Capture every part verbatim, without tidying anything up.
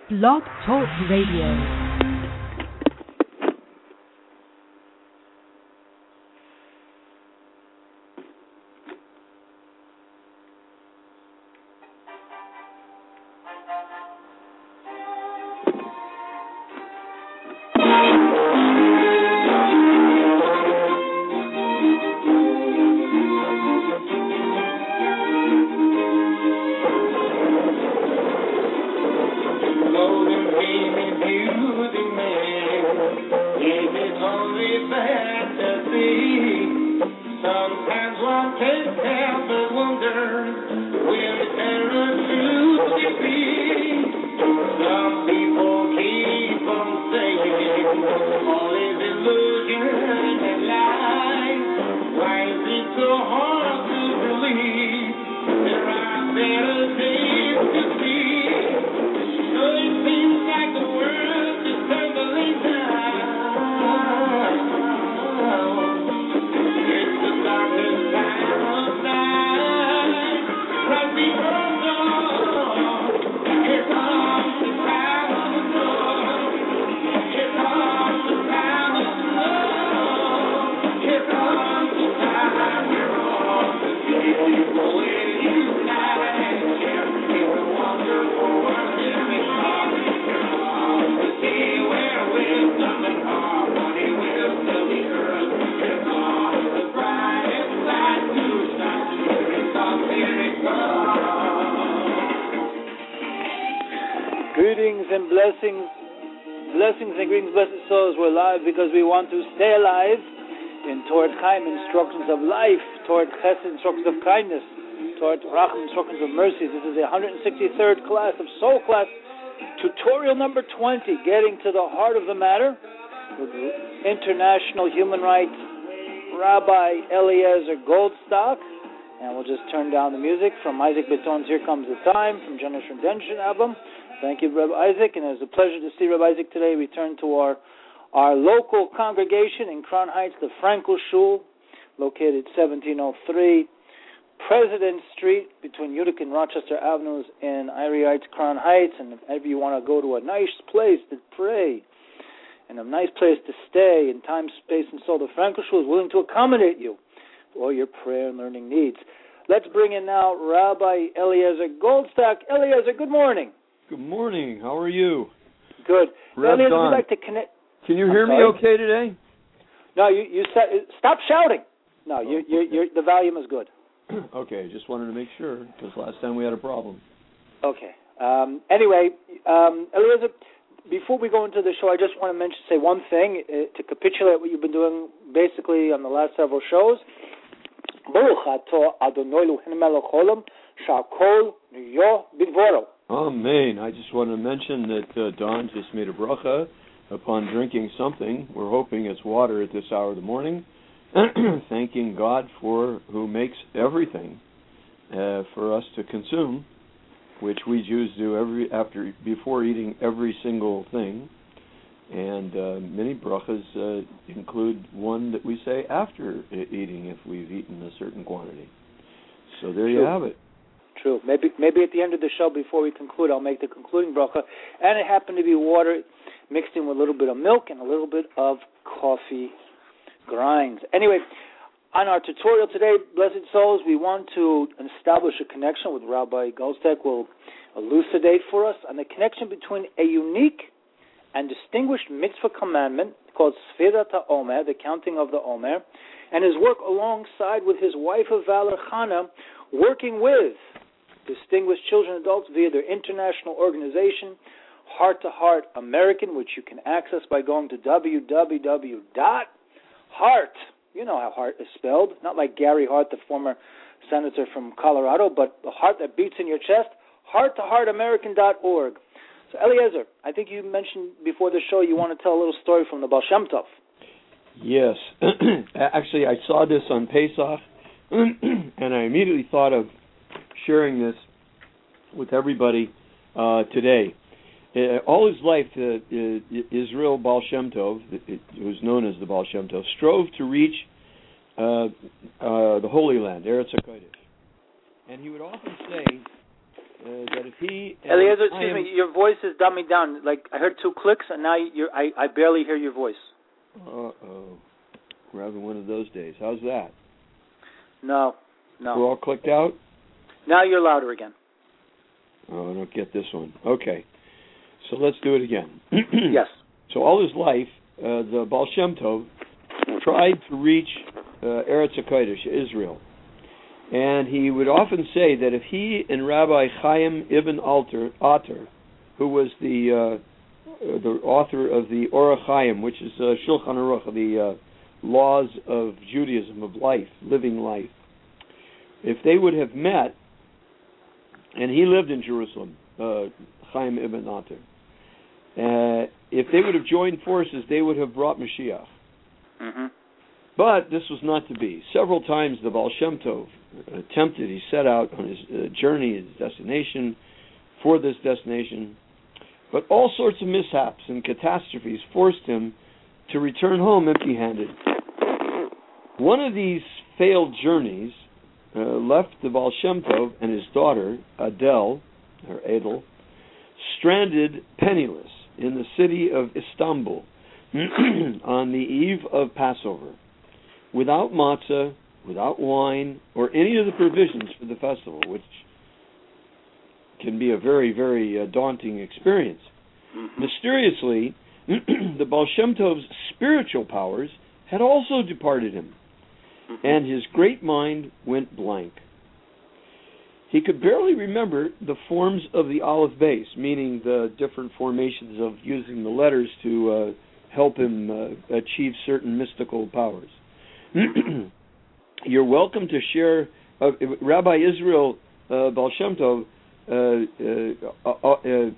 Blog Talk Radio. Because we want to stay alive in toward Chaim instructions of life, toward Chesed instructions of kindness, toward Racham instructions of mercy. This is the one hundred sixty-third class of Soul Class, tutorial number twenty, getting to the heart of the matter with international human rights Rabbi Eliezer Goldstock. And we'll just turn down the music from Isaac Beton's Here Comes the Time from Generation Redemption album. Thank you, Rabbi Isaac, and it's a pleasure to see Rabbi Isaac today. We turn to our Our local congregation in Crown Heights, the Frankel Shul, located seventeen oh three President Street between Utica and Rochester Avenues in Erie Heights, Crown Heights. And if ever you want to go to a nice place to pray and a nice place to stay in time, space, and soul, the Frankel Shul is willing to accommodate you for all your prayer and learning needs. Let's bring in now Rabbi Eliezer Goldstock. Eliezer, good morning. Good morning. How are you? Good. Reb Eliezer, Don. we'd like to connect. Can you hear me okay today? No, you you said stop shouting. No, oh, you you okay. you the volume is good. Okay, just wanted to make sure because last time we had a problem. Okay. Um, anyway, um, Eliezer, before we go into the show, I just want to mention say one thing uh, to capitulate what you've been doing basically on the last several shows. Amen. I just want to mention that uh, Don just made a bracha upon drinking something. We're hoping it's water at this hour of the morning, thanking God for who makes everything uh, for us to consume, which we Jews do every after before eating every single thing. And uh, many brachas uh, include one that we say after eating if we've eaten a certain quantity. So there True. you have it. True. Maybe maybe at the end of the show, before we conclude, I'll make the concluding bracha. And it happened to be water mixed in with a little bit of milk and a little bit of coffee grinds. Anyway, on our tutorial today, Blessed Souls, we want to establish a connection with Rabbi Goldstock. Will elucidate for us on the connection between a unique and distinguished mitzvah commandment called Sfirat HaOmer, the counting of the Omer, and his work alongside with his wife of valor, Chana, working with distinguished children and adults via their international organization, Heart to Heart American, which you can access by going to w w w dot heart. You know how heart is spelled, not like Gary Hart, the former senator from Colorado, but the heart that beats in your chest, heart to heart american dot org. So, Eliezer, I think you mentioned before the show you want to tell a little story from the Baal Shem Tov. Yes. Actually, I saw this on Pesach, and I immediately thought of sharing this with everybody uh, today. Uh, all his life, uh, uh, Israel Baal Shem Tov, who's known as the Baal Shem Tov, strove to reach uh, uh, the Holy Land, Eretz HaKodesh. And he would often say uh, that if he... Eliezer, excuse am, me, your voice is dumbing down. Like, I heard two clicks, and now you're, I, I barely hear your voice. Uh-oh. We're having one of those days. How's that? No, no. We're all clicked out? Now you're louder again. Oh, I don't get this one. Okay. So let's do it again. Yes. So all his life, uh, the Baal Shem Tov tried to reach uh, Eretz HaKodesh, Israel. And he would often say that if he and Rabbi Chaim Ibn Alter, Ater, who was the uh, the author of the Or HaChaim, which is uh, Shulchan Aruch, the uh, laws of Judaism, of life, living life, if they would have met, and he lived in Jerusalem, uh, Chaim Ibn Ater, uh, if they would have joined forces, they would have brought Mashiach. Mm-hmm. But this was not to be. Several times the Baal Shem Tov attempted, he set out on his uh, journey, his destination, for this destination, but all sorts of mishaps and catastrophes forced him to return home empty-handed. One of these failed journeys uh, left the Baal Shem Tov and his daughter, Adel, or Adel, stranded penniless in the city of Istanbul on the eve of Passover, without matzah, without wine, or any of the provisions for the festival, which can be a very, very uh, daunting experience. Mm-hmm. Mysteriously, the Baal Shem Tov's spiritual powers had also departed him, mm-hmm. and his great mind went blank. He could barely remember the forms of the Aleph Beis, meaning the different formations of using the letters to uh, help him uh, achieve certain mystical powers. You're welcome to share. Uh, Rabbi Israel uh, Baal Shem Tov uh, uh, uh, uh,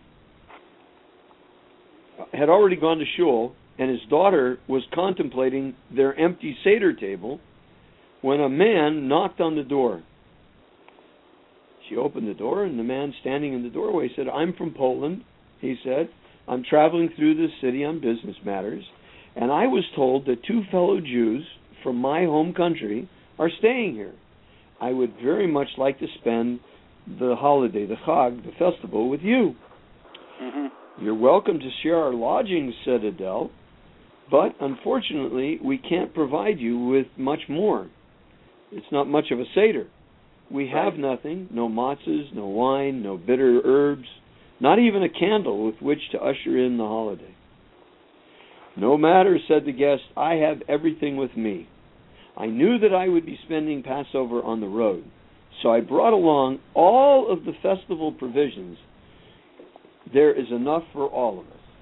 had already gone to shul, and his daughter was contemplating their empty Seder table when a man knocked on the door. She opened the door, and the man standing in the doorway said, "I'm from Poland," he said. "I'm traveling through this city on business matters, and I was told that two fellow Jews from my home country are staying here. I would very much like to spend the holiday, the Chag, the festival, with you." Mm-hmm. "You're welcome to share our lodgings," said Adele, "but unfortunately we can't provide you with much more. It's not much of a Seder. We have nothing, no matzahs, no wine, no bitter herbs, not even a candle with which to usher in the holiday." "No matter," said the guest, "I have everything with me. I knew that I would be spending Passover on the road, so I brought along all of the festival provisions. There is enough for all of us."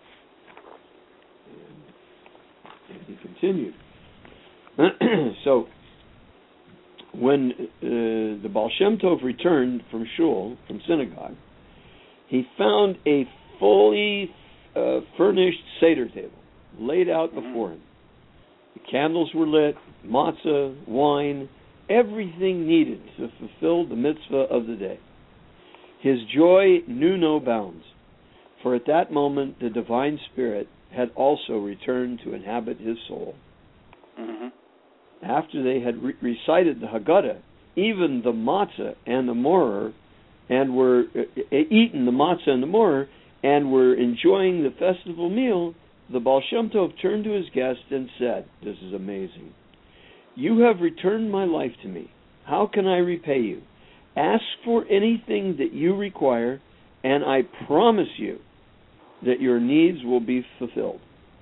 And, and he continued. So, when uh, the Baal Shem Tov returned from shul, from synagogue, he found a fully uh, furnished Seder table laid out before him. The candles were lit, matzah, wine, everything needed to fulfill the mitzvah of the day. His joy knew no bounds, for at that moment the divine spirit had also returned to inhabit his soul. Mm-hmm. After they had re- recited the Haggadah, even the matzah and the moror, and were uh, eaten the matzah and the moror, and were enjoying the festival meal, the Baal Shem Tov turned to his guest and said, this is amazing, "You have returned my life to me. How can I repay you? Ask for anything that you require, and I promise you that your needs will be fulfilled."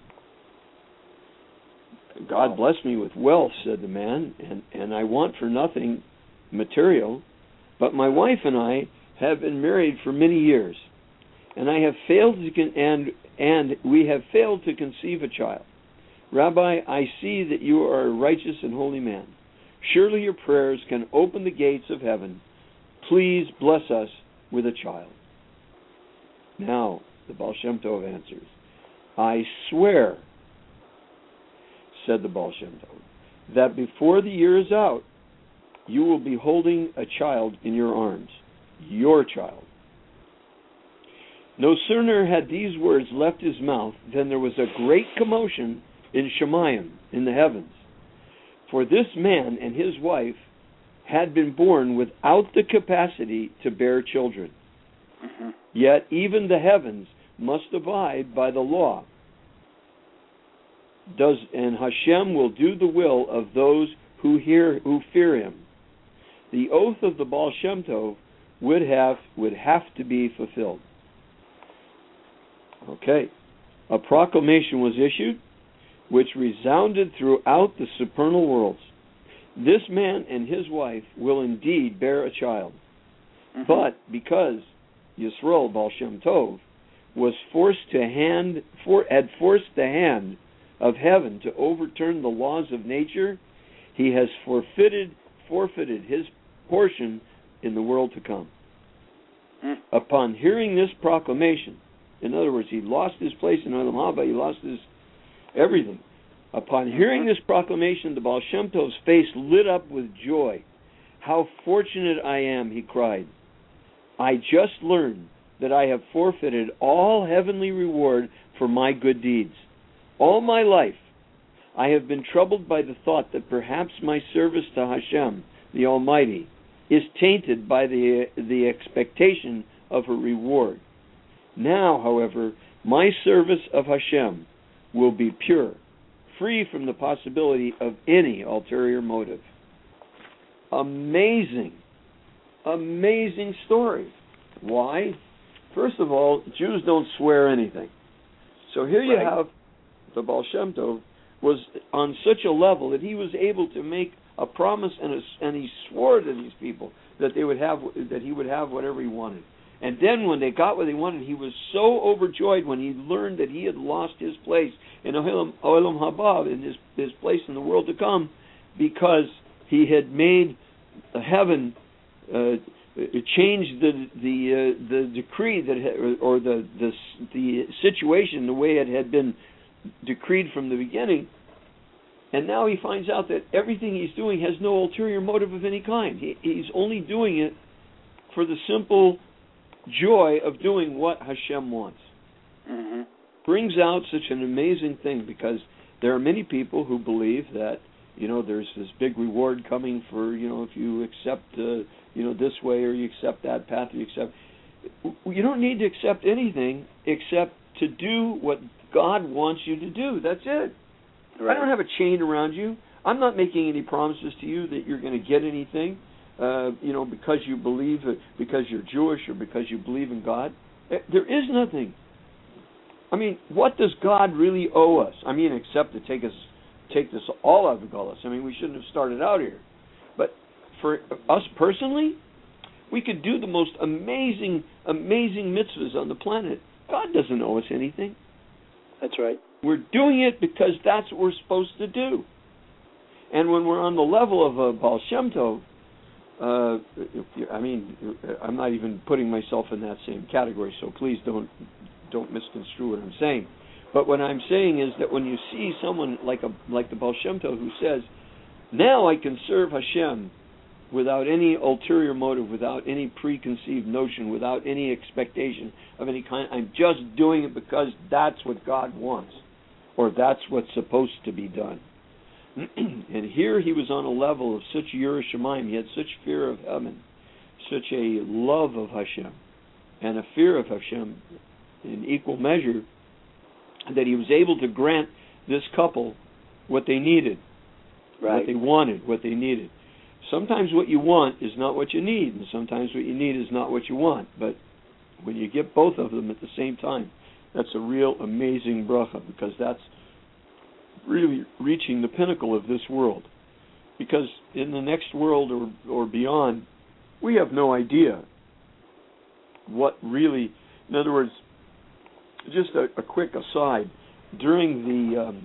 "God bless me with wealth," said the man, and, and I want for nothing material, but my wife and I have been married for many years, and I have failed to con- and and we have failed to conceive a child. Rabbi, I see that you are a righteous and holy man. Surely your prayers can open the gates of heaven. Please bless us with a child." Now, the Baal Shem Tov answers, "I swear," said the Baal Shem Tov, "that before the year is out, you will be holding a child in your arms, your child." No sooner had these words left his mouth than there was a great commotion in Shemayim, in the heavens, for this man and his wife had been born without the capacity to bear children. Mm-hmm. Yet even the heavens must abide by the law. Does and Hashem will do the will of those who hear who fear him. The oath of the Baal Shem Tov would have would have to be fulfilled. Okay. A proclamation was issued which resounded throughout the supernal worlds. This man and his wife will indeed bear a child. Mm-hmm. But because Yisroel Baal Shem Tov was forced to hand for had forced the hand of heaven to overturn the laws of nature, he has forfeited forfeited his portion in the world to come. Mm. Upon hearing this proclamation, in other words, he lost his place in Olam Haba, he lost his everything. Upon hearing this proclamation, the Baal Shem Tov's face lit up with joy. How fortunate I am, he cried. I just learned that I have forfeited all heavenly reward for my good deeds. All my life, I have been troubled by the thought that perhaps my service to Hashem, the Almighty, is tainted by the the expectation of a reward. Now, however, my service of Hashem will be pure, free from the possibility of any ulterior motive. Amazing, amazing story. Why? First of all, Jews don't swear anything. So here you right. have the Baal Shem Tov was on such a level that he was able to make a promise, and, a, and he swore to these people that they would have that he would have whatever he wanted. And then when they got what they wanted, he was so overjoyed when he learned that he had lost his place in Olam, Olam Haba, in his, his place in the world to come, because he had made heaven uh, change the the uh, the decree that had, or the the the situation the way it had been decreed from the beginning. And now he finds out that everything he's doing has no ulterior motive of any kind. He, he's only doing it for the simple joy of doing what Hashem wants. Mm-hmm. Brings out such an amazing thing, because there are many people who believe that, you know, there's this big reward coming for, you know, if you accept, uh, you know, this way, or you accept that path, or you accept. You don't need to accept anything except to do what God wants you to do. That's it. Right. I don't have a chain around you. I'm not making any promises to you that you're going to get anything, uh, you know, because you believe, because you're Jewish, or because you believe in God. There is nothing. I mean, what does God really owe us? I mean, except to take us, take this all out of Gullus. I mean, we shouldn't have started out here. But for us personally, we could do the most amazing, amazing mitzvahs on the planet. God doesn't owe us anything. That's right. We're doing it because that's what we're supposed to do. And when we're on the level of a Baal Shem Tov, uh, I mean, I'm not even putting myself in that same category, so please don't don't misconstrue what I'm saying. But what I'm saying is that when you see someone like a like the Baal Shem Tov who says, now I can serve Hashem without any ulterior motive, without any preconceived notion, without any expectation of any kind. I'm just doing it because that's what God wants, or that's what's supposed to be done. And here he was on a level of such Yirah Shamayim. He had such fear of heaven, such a love of Hashem, and a fear of Hashem in equal measure, that he was able to grant this couple what they needed, right. what they wanted, what they needed. Sometimes what you want is not what you need, and sometimes what you need is not what you want. But when you get both of them at the same time, that's a real amazing bracha, because that's really reaching the pinnacle of this world. Because in the next world or, or beyond, we have no idea what really, in other words, just a, a quick aside, during the um,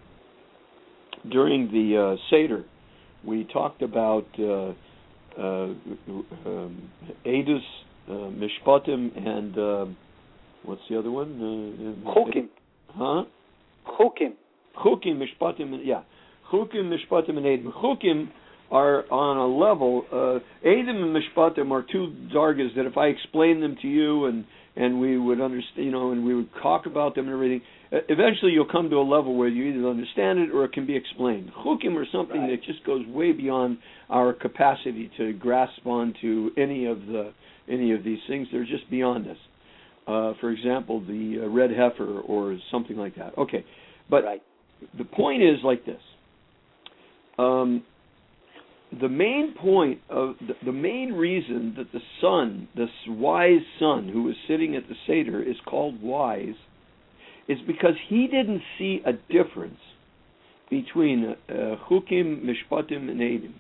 during the uh, Seder, we talked about uh, uh, um, Edus, uh, Mishpatim, and uh, what's the other one? Uh, Chukim. Huh? Chukim. Chukim, Mishpatim, yeah. Chukim, Mishpatim, and Edim. Chukim are on a level, uh, Edim and Mishpatim are two dargas that if I explain them to you and and we would understand, you know, and we would talk about them and everything. Eventually, you'll come to a level where you either understand it or it can be explained. Chukim are something right. that just goes way beyond our capacity to grasp onto any of the any of these things. They're just beyond us. Uh, for example, the uh, red heifer or something like that. Okay, but right. the point is like this. Um, the main point of the, the main reason that the son, this wise son who was sitting at the Seder, is called wise, is because he didn't see a difference between uh, Chukim, Mishpatim, and Eidim.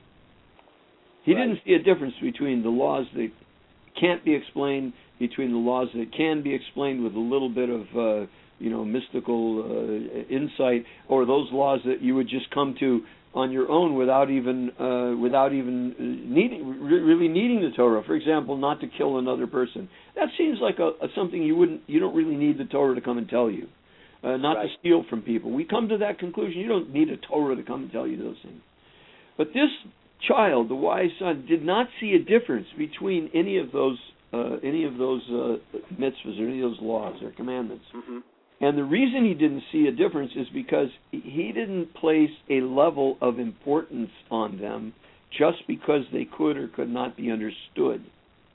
He right. didn't see a difference between the laws that can't be explained, between the laws that can be explained with a little bit of, uh, you know, mystical uh, insight, or those laws that you would just come to on your own without even uh, without even needing really needing the Torah. For example, not to kill another person. That seems like a, a something you wouldn't you don't really need the Torah to come and tell you. Uh, not right. to steal from people. We come to that conclusion. You don't need a Torah to come and tell you those things. But this child, the wise son, did not see a difference between any of those uh, any of those uh, mitzvahs or any of those laws or commandments. Mm-hmm. And the reason he didn't see a difference is because he didn't place a level of importance on them just because they could or could not be understood.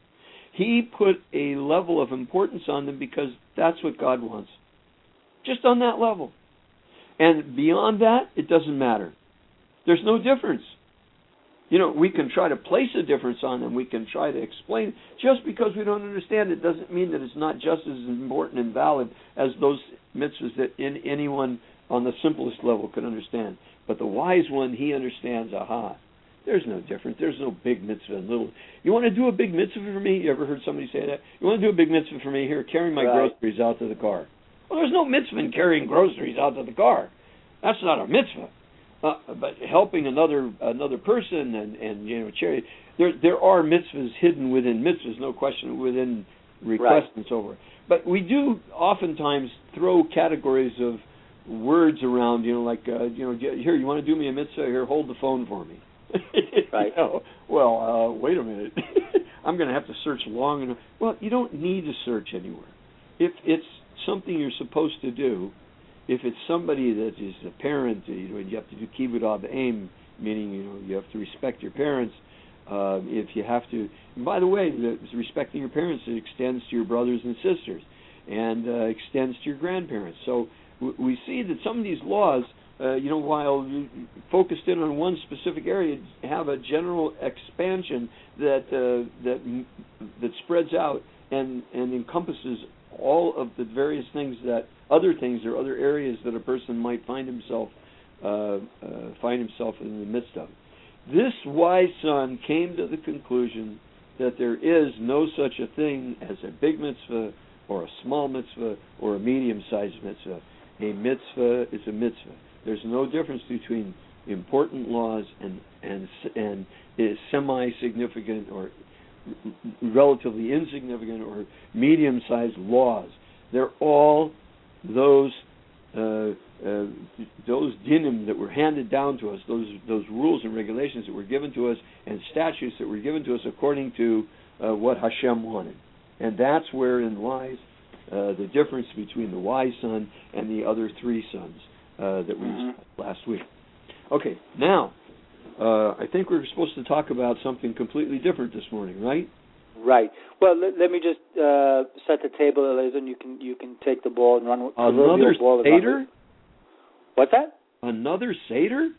He put a level of importance on them because that's what God wants. Just on that level. And beyond that, it doesn't matter. There's no difference. You know, we can try to place a difference on them. We can try to explain. Just because we don't understand it doesn't mean that it's not just as important and valid as those mitzvahs that in anyone on the simplest level could understand. But the wise one, he understands, aha, there's no difference. There's no big mitzvah and little. You want to do a big mitzvah for me? You ever heard somebody say that? You want to do a big mitzvah for me? Here, carry my right. groceries out to the car. Well, there's no mitzvah in carrying groceries out to the car. That's not a mitzvah. Uh, but helping another another person and, and you know, charity, there there are mitzvahs hidden within mitzvahs, no question, within requests right. and so forth. But we do oftentimes throw categories of words around, you know, like uh, you know, here, you want to do me a mitzvah? Here, hold the phone for me. Right. You know, well, uh, wait a minute. I'm going to have to search long enough. Well, you don't need to search anywhere. If it's something you're supposed to do, if it's somebody that is a parent, you know, you have to do kibbud av aim, meaning, you know, you have to respect your parents. Uh, if you have to, and by the way, the, respecting your parents, it extends to your brothers and sisters, and uh, extends to your grandparents. So w- we see that some of these laws, uh, you know, while focused in on one specific area, have a general expansion that uh, that that spreads out and and encompasses all of the various things that other things or other areas that a person might find himself uh, uh, find himself in the midst of. This wise son came to the conclusion that there is no such a thing as a big mitzvah or a small mitzvah or a medium-sized mitzvah. A mitzvah is a mitzvah. There's no difference between important laws and and and is semi-significant or relatively insignificant or medium-sized laws. They're all those uh, uh, those dinim that were handed down to us, those those rules and regulations that were given to us, and statutes that were given to us according to uh, what Hashem wanted. And that's wherein lies uh, the difference between the wise son and the other three sons uh, that we mm-hmm. discussed last week. Okay, now, uh, I think we're supposed to talk about something completely different this morning, right? Right. Well, let, let me just uh, set the table, Eliezer, and you can you can take the ball and run with another ball Seder. What's that? Another Seder?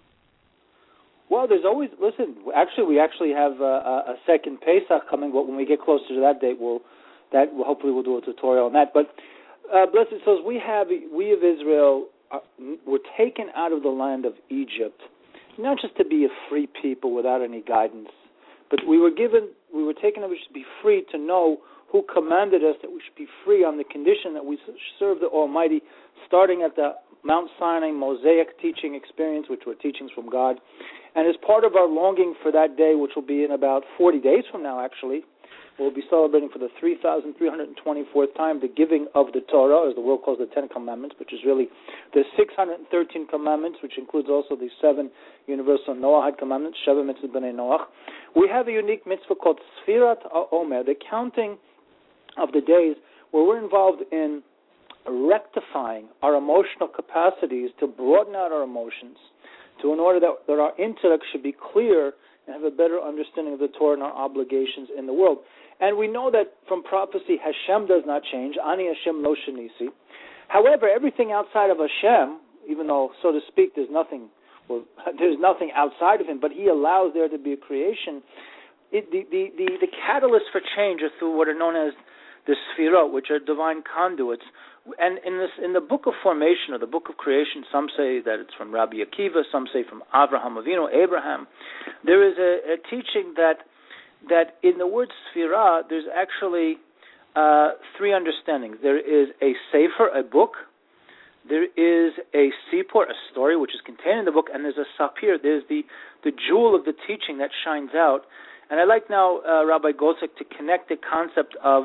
Well, there's always listen. Actually, we actually have a, a second Pesach coming. But when we get closer to that date, we'll that we'll, hopefully we'll do a tutorial on that. But uh, blessed souls, we have we of Israel are, were taken out of the land of Egypt, not just to be a free people without any guidance, but we were given. We were taken that we should be free to know who commanded us, that we should be free on the condition that we serve the Almighty, starting at the Mount Sinai Mosaic teaching experience, which were teachings from God. And as part of our longing for that day, which will be in about forty days from now, actually, we'll be celebrating for the three thousand three hundred twenty-fourth time the giving of the Torah, as the world calls the Ten Commandments, which is really the six hundred thirteen commandments, which includes also the seven universal Noahide commandments, Sheva Mitzvah B'nai Noach. We have a unique mitzvah called Sfirat HaOmer, the counting of the days, where we're involved in rectifying our emotional capacities to broaden out our emotions, to in order that, that our intellect should be clear and have a better understanding of the Torah and our obligations in the world. And we know that from prophecy, Hashem does not change. Ani Hashem lo shenisi. However, everything outside of Hashem, even though, so to speak, there's nothing, well, there's nothing outside of Him, but He allows there to be a creation. It, the, the, the, the catalyst for change are through what are known as the Sfirot, which are divine conduits. And in this, in the book of formation or the book of creation, some say that it's from Rabbi Akiva, some say from Avraham Avinu, Abraham. There is a, a teaching that that in the word Sfirah, there's actually uh, three understandings. There is a sefer, a book. There is a sipor, a story, which is contained in the book, and there's a sapir. There's the, the jewel of the teaching that shines out. And I'd like now, uh, Rabbi Gosek, to connect the concept of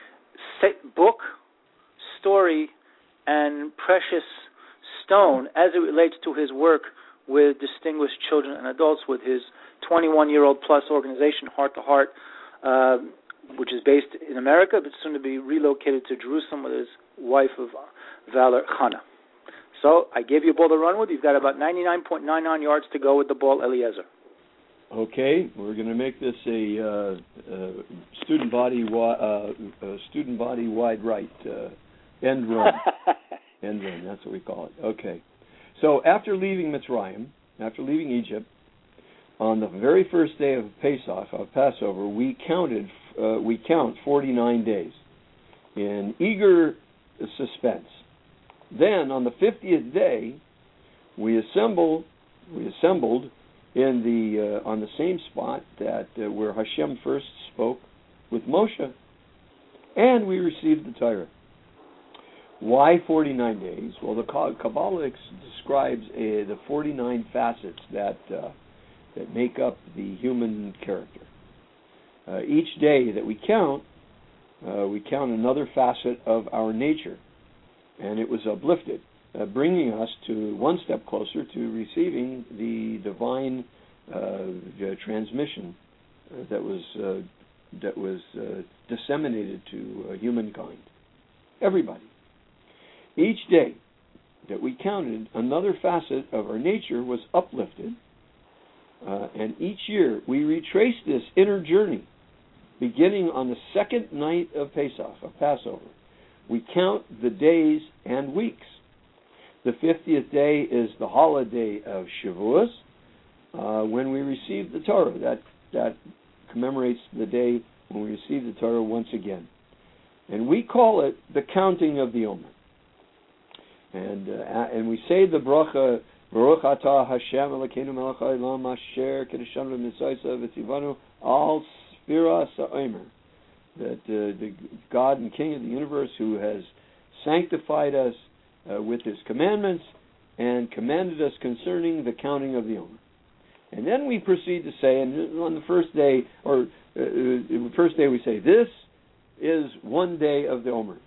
book, story, and precious stone as it relates to his work with distinguished children and adults, with his twenty-one-year-old plus organization, Heart to Heart, uh, which is based in America, but soon to be relocated to Jerusalem with his wife of valor, Chana. So I gave you a ball to run with. You've got about ninety-nine point nine nine yards to go with the ball, Eliezer. Okay, we're going to make this a uh, uh, student body wi- uh, uh, student body wide right uh, end run. End run, that's what we call it. Okay. So after leaving Mitzrayim, after leaving Egypt, on the very first day of Pesach, of Passover, we counted uh, we count forty-nine days in eager suspense. Then on the fiftieth day, we assemble we assembled in the uh, on the same spot that uh, where Hashem first spoke with Moshe, and we received the Torah. Why forty-nine days? Well, the Kabbalah describes uh, the forty-nine facets that uh, that make up the human character. Uh, each day that we count, uh, we count another facet of our nature, and it was uplifted, uh, bringing us to one step closer to receiving the divine uh, transmission uh, that was uh, that was uh, disseminated to uh, humankind, everybody. Each day that we counted, another facet of our nature was uplifted, uh, and each year we retrace this inner journey, beginning on the second night of Pesach, of Passover. We count the days and weeks. The fiftieth day is the holiday of Shavuos, uh, when we receive the Torah. That that commemorates the day when we receive the Torah once again, and we call it the counting of the Omer. And uh, and we say the bracha, Baruch atah Hashem Elokeinu melech haolam asher kiddushanu b'mitzvayso v'tzivanu al sfiras ha'omer, that uh, the God and King of the universe who has sanctified us uh, with His commandments and commanded us concerning the counting of the Omer. And then we proceed to say, and on the first day, or uh, the first day we say, this is one day of the Omer.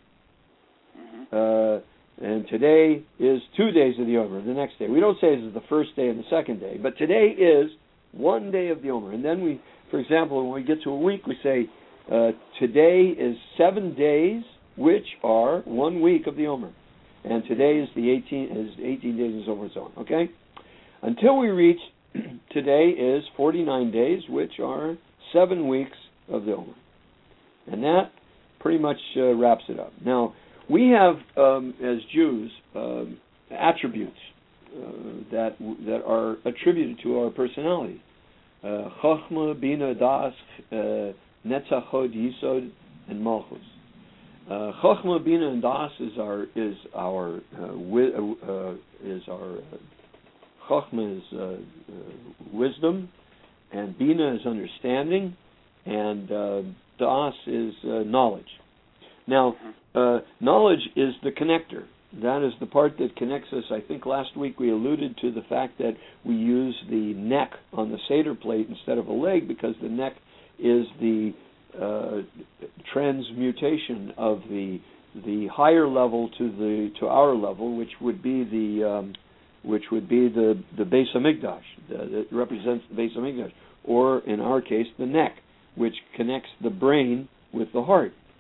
Uh, And today is two days of the Omer, the next day. We don't say this is the first day and the second day, but today is one day of the Omer. And then we, for example, when we get to a week, we say, uh, today is seven days, which are one week of the Omer. And today is the eighteen, is eighteen days and so forth and so on, okay? Until we reach, today is forty-nine days, which are seven weeks of the Omer. And that pretty much uh, wraps it up. Now, we have, um, as Jews, um, attributes uh, that that are attributed to our personality: uh, Chochma, Bina, Das, uh, Netzach, Hod, Yisod, and Malchus. Uh, Chochma, Bina, and Das is our is our uh, wi- uh, is our uh, Chochma is uh, uh, wisdom, and Bina is understanding, and uh, Das is uh, knowledge. Now, uh, knowledge is the connector. That is the part that connects us. I think last week we alluded to the fact that we use the neck on the Seder plate instead of a leg because the neck is the uh, transmutation of the the higher level to the to our level, which would be the um, which would be the the Beis Hamikdash that represents the Beis Hamikdash, or in our case the neck, which connects the brain with the heart.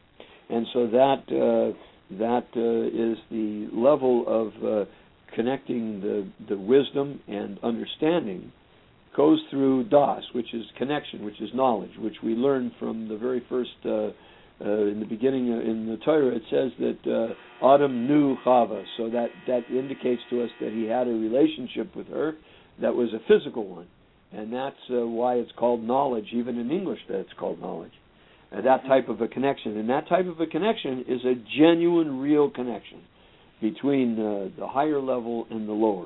And so that uh, that uh, is the level of uh, connecting the, the wisdom and understanding goes through das, which is connection, which is knowledge, which we learn from the very first, uh, uh, in the beginning uh, in the Torah, it says that uh, Adam knew Chava, so that, that indicates to us that he had a relationship with her that was a physical one. And that's uh, why it's called knowledge, even in English that it's called knowledge. Uh, that type of a connection. And that type of a connection is a genuine, real connection between uh, the higher level and the lower.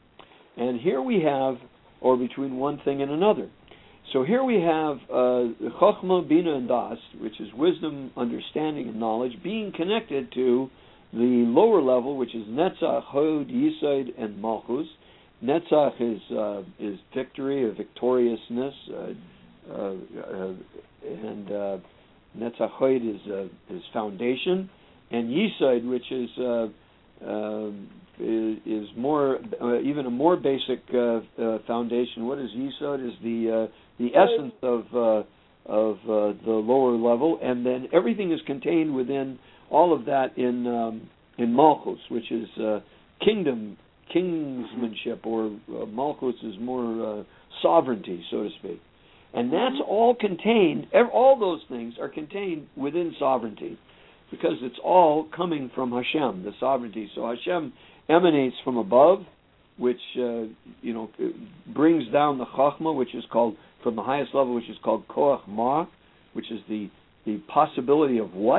And here we have, or between one thing and another. So here we have uh, Chochmah, Bina, and Das, which is wisdom, understanding, and knowledge, being connected to the lower level, which is Netzach, Hod, Yisod, and Malchus. Netzach is uh, is victory, or victoriousness, uh, uh, uh, and uh, Netzach Hod is uh, is foundation, and Yisod, which is uh, uh, is, is more uh, even a more basic uh, uh, foundation. What is Yisod? Is the uh, the essence of uh, of uh, the lower level, and then everything is contained within all of that in um, in Malchus, which is uh, kingdom. Kingsmanship, or uh, Malchus is more uh, sovereignty, so to speak. And that's all contained, all those things are contained within sovereignty, because it's all coming from Hashem, the sovereignty. So Hashem emanates from above, which uh, you know brings down the Chachma, which is called, from the highest level, which is called Koach Ma, which is the, the possibility of what,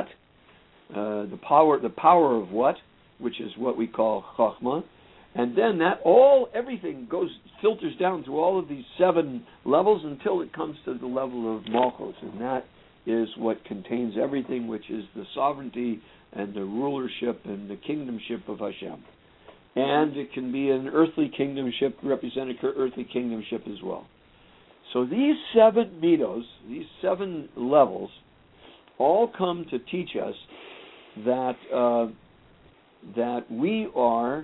uh, the power the power of what, which is what we call Chachma. And then that all, everything goes, filters down through all of these seven levels until it comes to the level of Malchus. And that is what contains everything, which is the sovereignty and the rulership and the kingdomship of Hashem. And it can be an earthly kingdomship, represent an earthly kingdomship as well. So these seven midos, these seven levels, all come to teach us that uh, that we are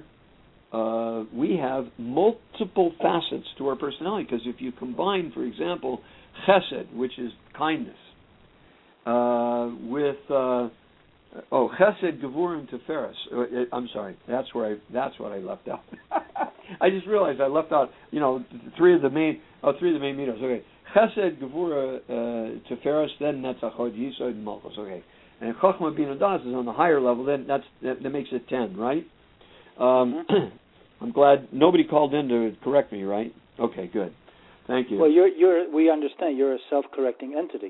Uh, we have multiple facets to our personality, because if you combine, for example, chesed, which is kindness, uh, with uh, oh chesed, gevura, and tiferes. Uh, I'm sorry, that's where I that's what I left out. I just realized I left out, you know, three of the main oh three of the main midos. Okay, chesed, gevura, uh, tiferes, then netzach, hod, yisod, and malchus. Okay, and chochmah, bina, das is on the higher level. Then that's that, that makes it ten, right? Um, I'm glad nobody called in to correct me, right? Okay, good. Thank you. Well, you're, you're, we understand you're a self-correcting entity.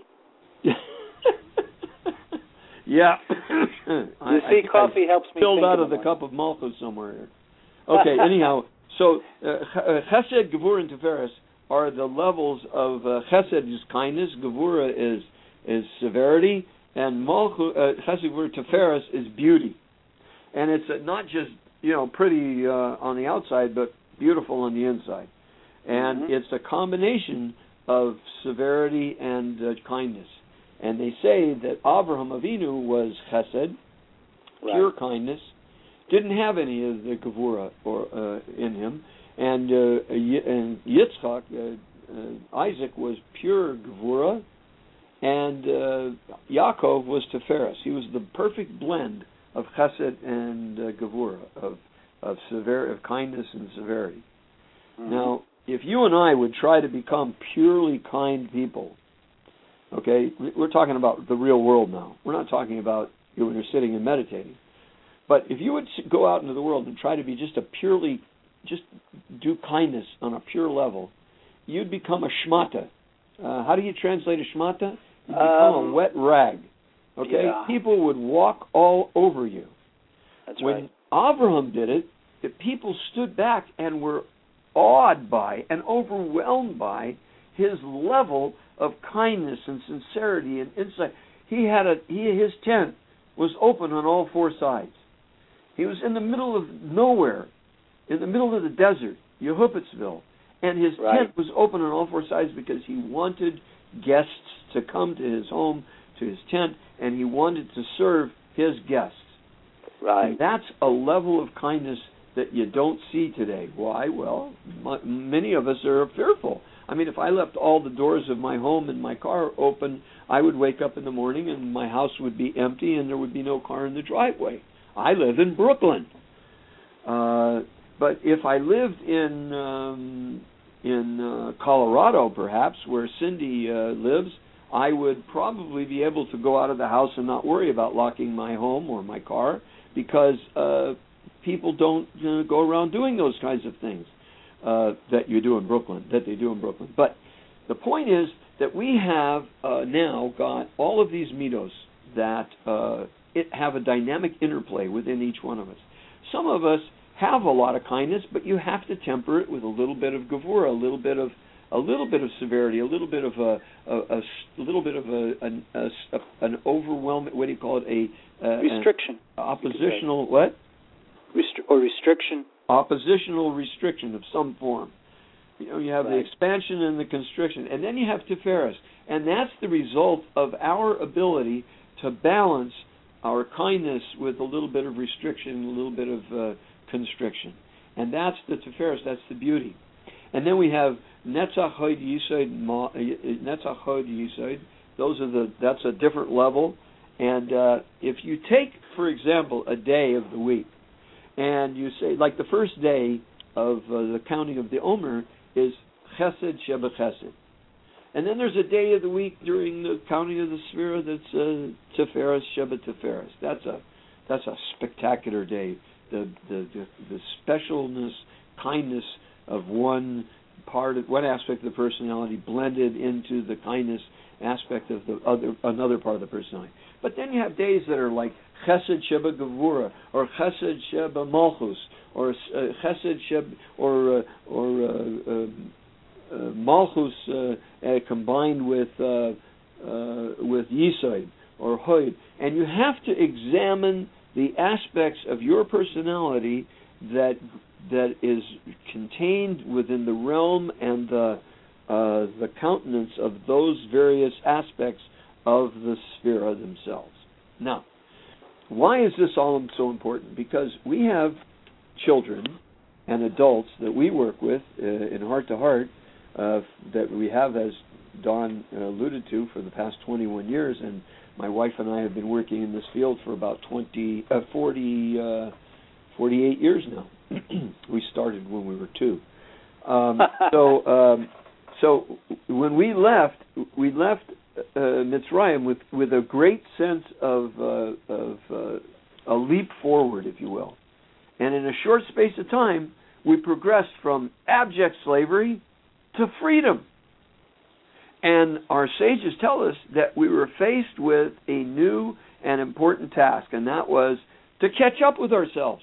Yeah. You I, see, I coffee helps me spilled think out of the more. cup of Malchus somewhere here. Okay, anyhow, so uh, Chesed, Gevura, and Tiferes are the levels of uh, Chesed is kindness, Gevura is is severity, and Malchus, uh, Chesed, Gevura, Tiferes is beauty. And it's uh, not just, you know, pretty uh, on the outside, but beautiful on the inside. And mm-hmm. it's a combination of severity and uh, kindness. And they say that Avraham Avinu was chesed, right. pure kindness, didn't have any of the gevura or uh, in him. And, uh, and Yitzchak, uh, uh, Isaac, was pure gevura, and uh, Yaakov was tiferes. He was the perfect blend of chesed and uh, gevura, of of sever- of kindness and severity. Mm-hmm. Now, if you and I would try to become purely kind people, okay, we're talking about the real world now. We're not talking about you know, when you're sitting and meditating. But if you would go out into the world and try to be just a purely, just do kindness on a pure level, you'd become a shmata. Uh, how do you translate a shmata? You become um, a wet rag. Okay, yeah. People would walk all over you. That's when right. Avraham did it, the people stood back and were awed by and overwhelmed by his level of kindness and sincerity and insight. He had a he his tent was open on all four sides. He was in the middle of nowhere, in the middle of the desert, Yehupitzville, and his right. tent was open on all four sides because he wanted guests to come to his home, to his tent, and he wanted to serve his guests. Right. And that's a level of kindness that you don't see today. Why? Well, m- many of us are fearful. I mean, if I left all the doors of my home and my car open, I would wake up in the morning and my house would be empty and there would be no car in the driveway. I live in Brooklyn. Uh, but if I lived in um, in uh, Colorado, perhaps, where Cindy uh, lives, I would probably be able to go out of the house and not worry about locking my home or my car, because uh, people don't uh, go around doing those kinds of things uh, that you do in Brooklyn, that they do in Brooklyn. But the point is that we have uh, now got all of these midos that uh, it have a dynamic interplay within each one of us. Some of us have a lot of kindness, but you have to temper it with a little bit of gevura, a little bit of a little bit of severity, a little bit of a, a, a, a little bit of a, an, a, an overwhelming, what do you call it, a, a restriction, an oppositional what? Restri- or restriction. Oppositional restriction of some form. You know, you have right. the expansion and the constriction, and then you have Tiferes, and that's the result of our ability to balance our kindness with a little bit of restriction, a little bit of uh, constriction, and that's the Tiferes. That's the beauty. And then we have Netzach Hod Yisod, Netzach Hod Yisod. Those are the. That's a different level. And uh, if you take, for example, a day of the week, and you say, like the first day of uh, the counting of the Omer is Chesed Sheba Chesed, and then there's a day of the week during the counting of the Sefira that's uh, Tiferes Sheba Tiferes. That's a that's a spectacular day. The the the, the specialness, kindness of one part of one aspect of the personality blended into the kindness aspect of the other another part of the personality. But then you have days that are like Chesed Sheba Gevura, or Chesed Sheba Malchus, or uh, Chesed Sheba, or uh, or uh, uh, uh, Malchus uh, uh, combined with uh, uh, with Yisod or Hod, and you have to examine the aspects of your personality that that is contained within the realm and the uh, the countenance of those various aspects of the Sefira themselves. Now, why is this all so important? Because we have children and adults that we work with uh, in Heart to Heart uh, that we have, as Don uh, alluded to, for the past twenty-one years, and my wife and I have been working in this field for about twenty, uh, forty, uh, forty-eight years now. We started when we were two. Um, so, um, so when we left, we left uh, Mitzrayim with, with a great sense of uh, of uh, a leap forward, if you will. And in a short space of time, we progressed from abject slavery to freedom. And our sages tell us that we were faced with a new and important task, and that was to catch up with ourselves.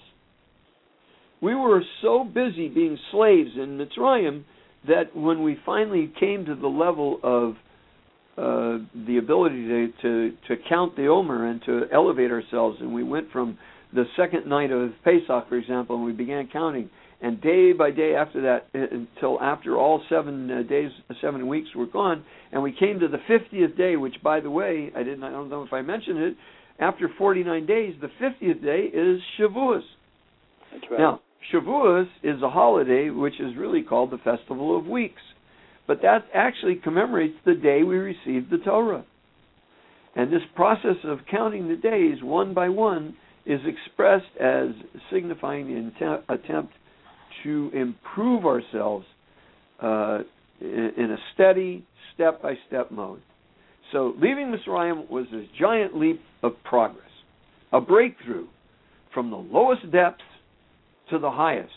We were so busy being slaves in Mitzrayim that when we finally came to the level of uh, the ability to, to, to count the Omer and to elevate ourselves, and we went from the second night of Pesach, for example, and we began counting, and day by day after that, until after all seven uh, days, seven weeks were gone, and we came to the fiftieth day, which, by the way, I didn't, I don't know if I mentioned it. After forty-nine days, the fiftieth day is Shavuos. That's right. Now, Shavuos is a holiday which is really called the Festival of Weeks, but that actually commemorates the day we received the Torah. And this process of counting the days one by one is expressed as signifying the intent, attempt to improve ourselves uh, in, in a steady, step-by-step mode. So leaving Mitzrayim was this giant leap of progress, a breakthrough from the lowest depths to the highest.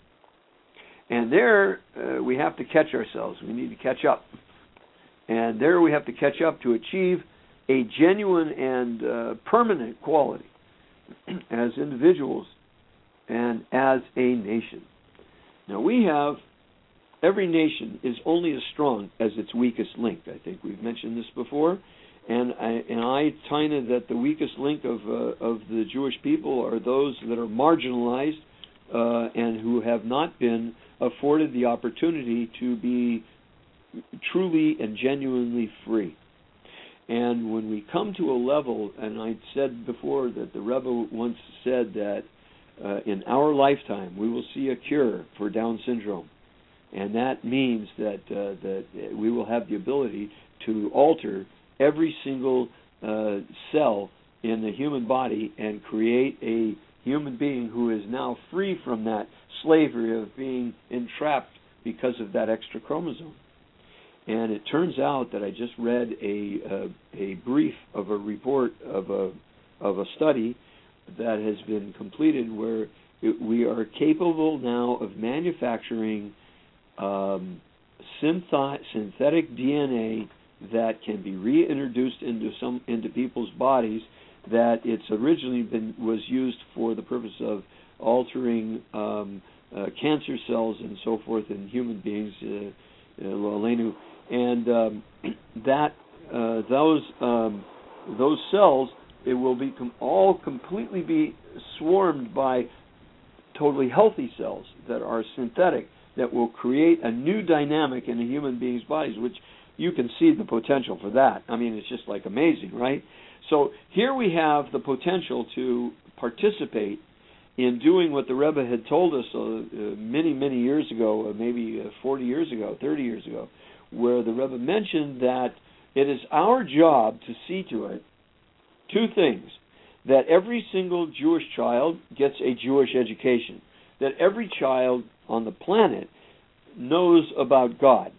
And there uh, we have to catch ourselves. We need to catch up. And there we have to catch up to achieve a genuine and uh, permanent quality as individuals and as a nation. Now we have, every nation is only as strong as its weakest link. I think we've mentioned this before. And I, and I taina that the weakest link of uh, of the Jewish people are those that are marginalized uh, and who have not been afforded the opportunity to be truly and genuinely free. And when we come to a level, and I said before that the Rebbe once said that uh, in our lifetime we will see a cure for Down syndrome. And that means that uh, that we will have the ability to alter every single uh, cell in the human body and create a human being who is now free from that slavery of being entrapped because of that extra chromosome. And it turns out that I just read a uh, a brief of a report of a of a study that has been completed where it, we are capable now of manufacturing um, synth- synthetic D N A that can be reintroduced into some into people's bodies. That it's originally been was used for the purpose of altering um, uh, cancer cells and so forth in human beings, uh, uh, and um, that uh, those um, those cells, it will be com- all completely be swarmed by totally healthy cells that are synthetic, that will create a new dynamic in a human being's bodies, which you can see the potential for that. I mean, it's just like amazing, right? So here we have the potential to participate in doing what the Rebbe had told us uh, uh, many, many years ago, uh, maybe uh, forty years ago, thirty years ago, where the Rebbe mentioned that it is our job to see to it two things: that every single Jewish child gets a Jewish education, that every child on the planet knows about God,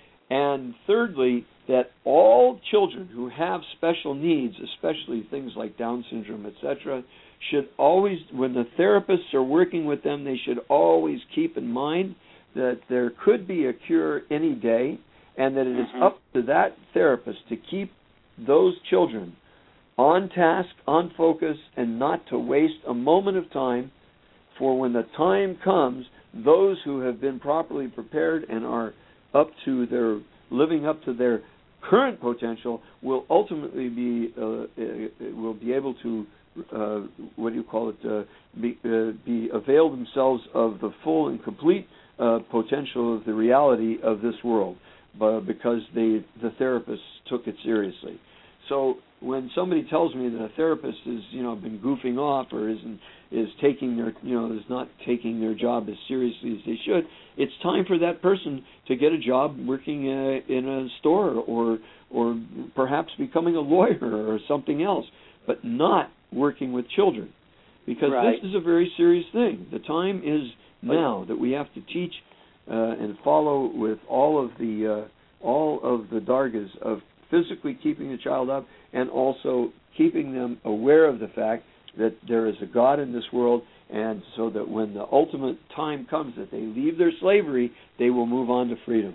and thirdly, that all children who have special needs, especially things like Down syndrome, et cetera, should always, when the therapists are working with them, they should always keep in mind that there could be a cure any day, and that it is up to that therapist to keep those children on task, on focus, and not to waste a moment of time, for when the time comes, those who have been properly prepared and are up to their, living up to their current potential will ultimately be uh, uh, will be able to uh, what do you call it uh, be, uh, be avail themselves of the full and complete uh, potential of the reality of this world, but because they the therapist took it seriously. So when somebody tells me that a therapist is you know been goofing off or isn't is taking their you know is not taking their job as seriously as they should, it's time for that person to get a job working uh, in a store or or perhaps becoming a lawyer or something else, but not working with children, because right. this is a very serious thing. The time is now that we have to teach uh, and follow with all of the uh, all of the dargas of physically keeping the child up and also keeping them aware of the fact that there is a God in this world, and so that when the ultimate time comes that they leave their slavery, they will move on to freedom.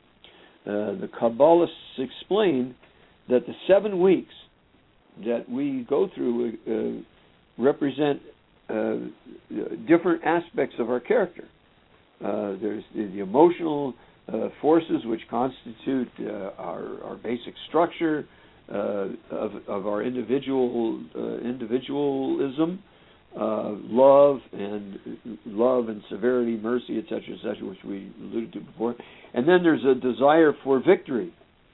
Uh, the Kabbalists explain that the seven weeks that we go through uh, represent uh, different aspects of our character. Uh, there's the, the emotional uh, forces which constitute uh, our, our basic structure uh, of, of our individual uh, individualism, uh, love and love and severity, mercy, et cetera, et cetera, which we alluded to before. And then there's a desire for victory.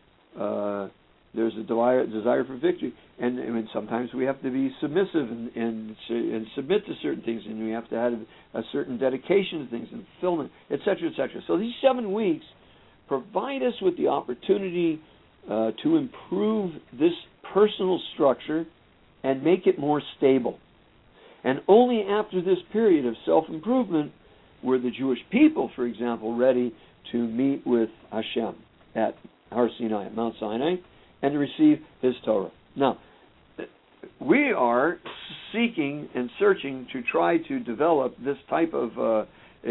Uh, there's a desire, desire for victory, and, and sometimes we have to be submissive and, and and submit to certain things, and we have to have a certain dedication to things and fulfillment, et cetera, et cetera. So these seven weeks provide us with the opportunity uh, to improve this personal structure and make it more stable. And only after this period of self-improvement were the Jewish people, for example, ready to meet with Hashem at Har Sinai, at Mount Sinai, and to receive His Torah. Now, we are seeking and searching to try to develop this type of uh,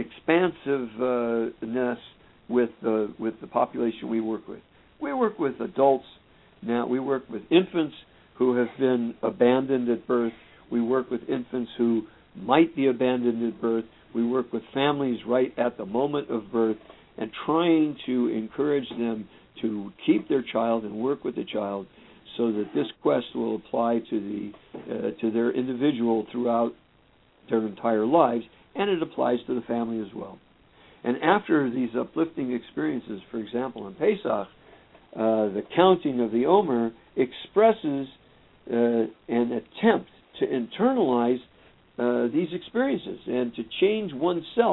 expansiveness with the with the population we work with. We work with adults now. We work with infants who have been abandoned at birth. We work with infants who might be abandoned at birth. We work with families right at the moment of birth, and trying to encourage them to keep their child and work with the child, so that this quest will apply to the uh, to their individual throughout their entire lives, and it applies to the family as well. And after these uplifting experiences, for example, in Pesach, uh, the counting of the Omer expresses uh, an attempt to internalize uh, these experiences and to change oneself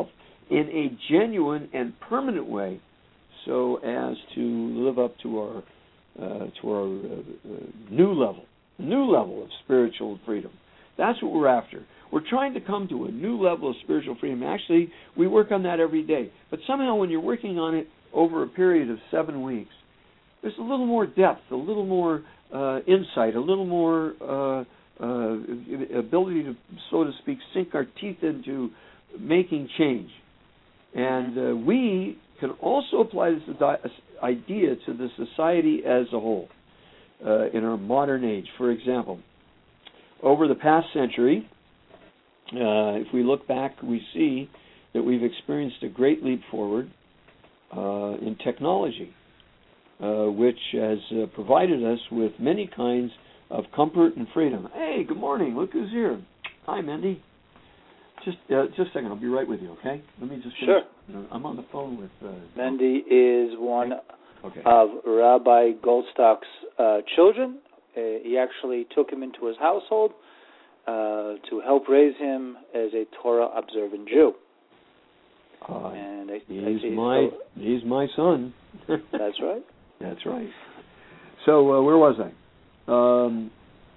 in a genuine and permanent way, so as to live up to our uh, to our uh, uh, new level, new level of spiritual freedom. That's what we're after. We're trying to come to a new level of spiritual freedom. Actually, we work on that every day. But somehow when you're working on it over a period of seven weeks, there's a little more depth, a little more uh, insight, a little more uh, uh, ability to, so to speak, sink our teeth into making change. And uh, we can also apply this idea to the society as a whole uh, in our modern age. For example, over the past century, uh, if we look back, we see that we've experienced a great leap forward uh, in technology, uh, which has uh, provided us with many kinds of comfort and freedom. Hey, good morning. Look who's here. Hi, Mandy. Just uh, just a second. I'll be right with you, okay? Let me just finish. Sure. I'm on the phone with... Uh, Mandy is one okay. of Rabbi Goldstock's uh, children. Uh, he actually took him into his household uh, to help raise him as a Torah-observant Jew. Uh, and I, he's, I my, so, he's my son. That's right. That's right. So uh, where was I? Um,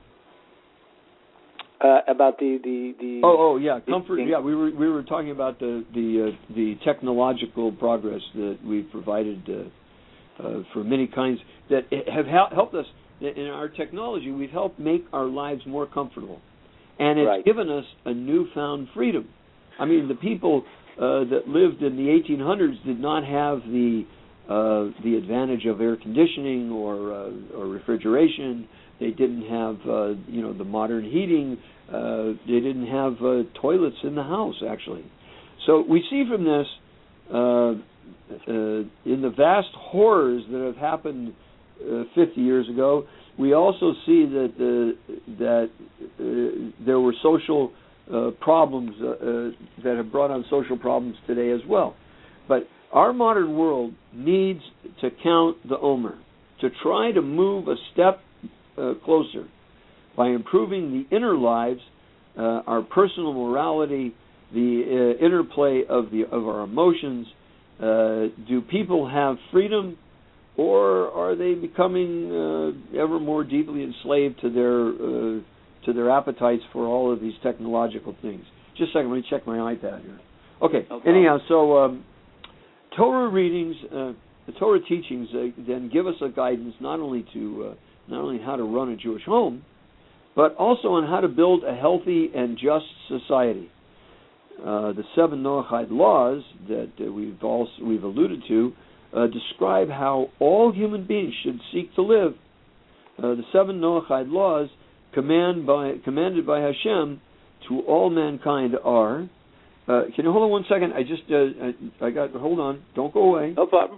uh, about the, the, the oh oh yeah comfort the, yeah we were we were talking about the the uh, the technological progress that we've provided uh, uh, for many kinds that have helped us in our technology. We've helped make our lives more comfortable, and it's right. given us a newfound freedom. I mean, the people uh, that lived in the eighteen hundreds did not have the uh, the advantage of air conditioning or uh, or refrigeration. They didn't have, uh, you know, the modern heating. Uh, they didn't have uh, toilets in the house, actually. So we see from this, uh, uh, in the vast horrors that have happened uh, fifty years ago, we also see that uh, that uh, there were social uh, problems uh, uh, that have brought on social problems today as well. But our modern world needs to count the Omer, to try to move a step Uh, closer by improving the inner lives, uh, our personal morality, the uh, interplay of the of our emotions. Uh, do people have freedom, or are they becoming uh, ever more deeply enslaved to their uh, to their appetites for all of these technological things? Just a second, let me check my iPad here. Okay. No Anyhow, so um, Torah readings, uh, the Torah teachings, uh, then give us a guidance not only to uh, not only how to run a Jewish home, but also on how to build a healthy and just society. Uh, the seven Noahide laws that uh, we've also we've alluded to uh, describe how all human beings should seek to live. Uh, the seven Noahide laws command by, commanded by Hashem to all mankind are. Uh, can you hold on one second? I just uh, I, I got hold on. Don't go away. No problem.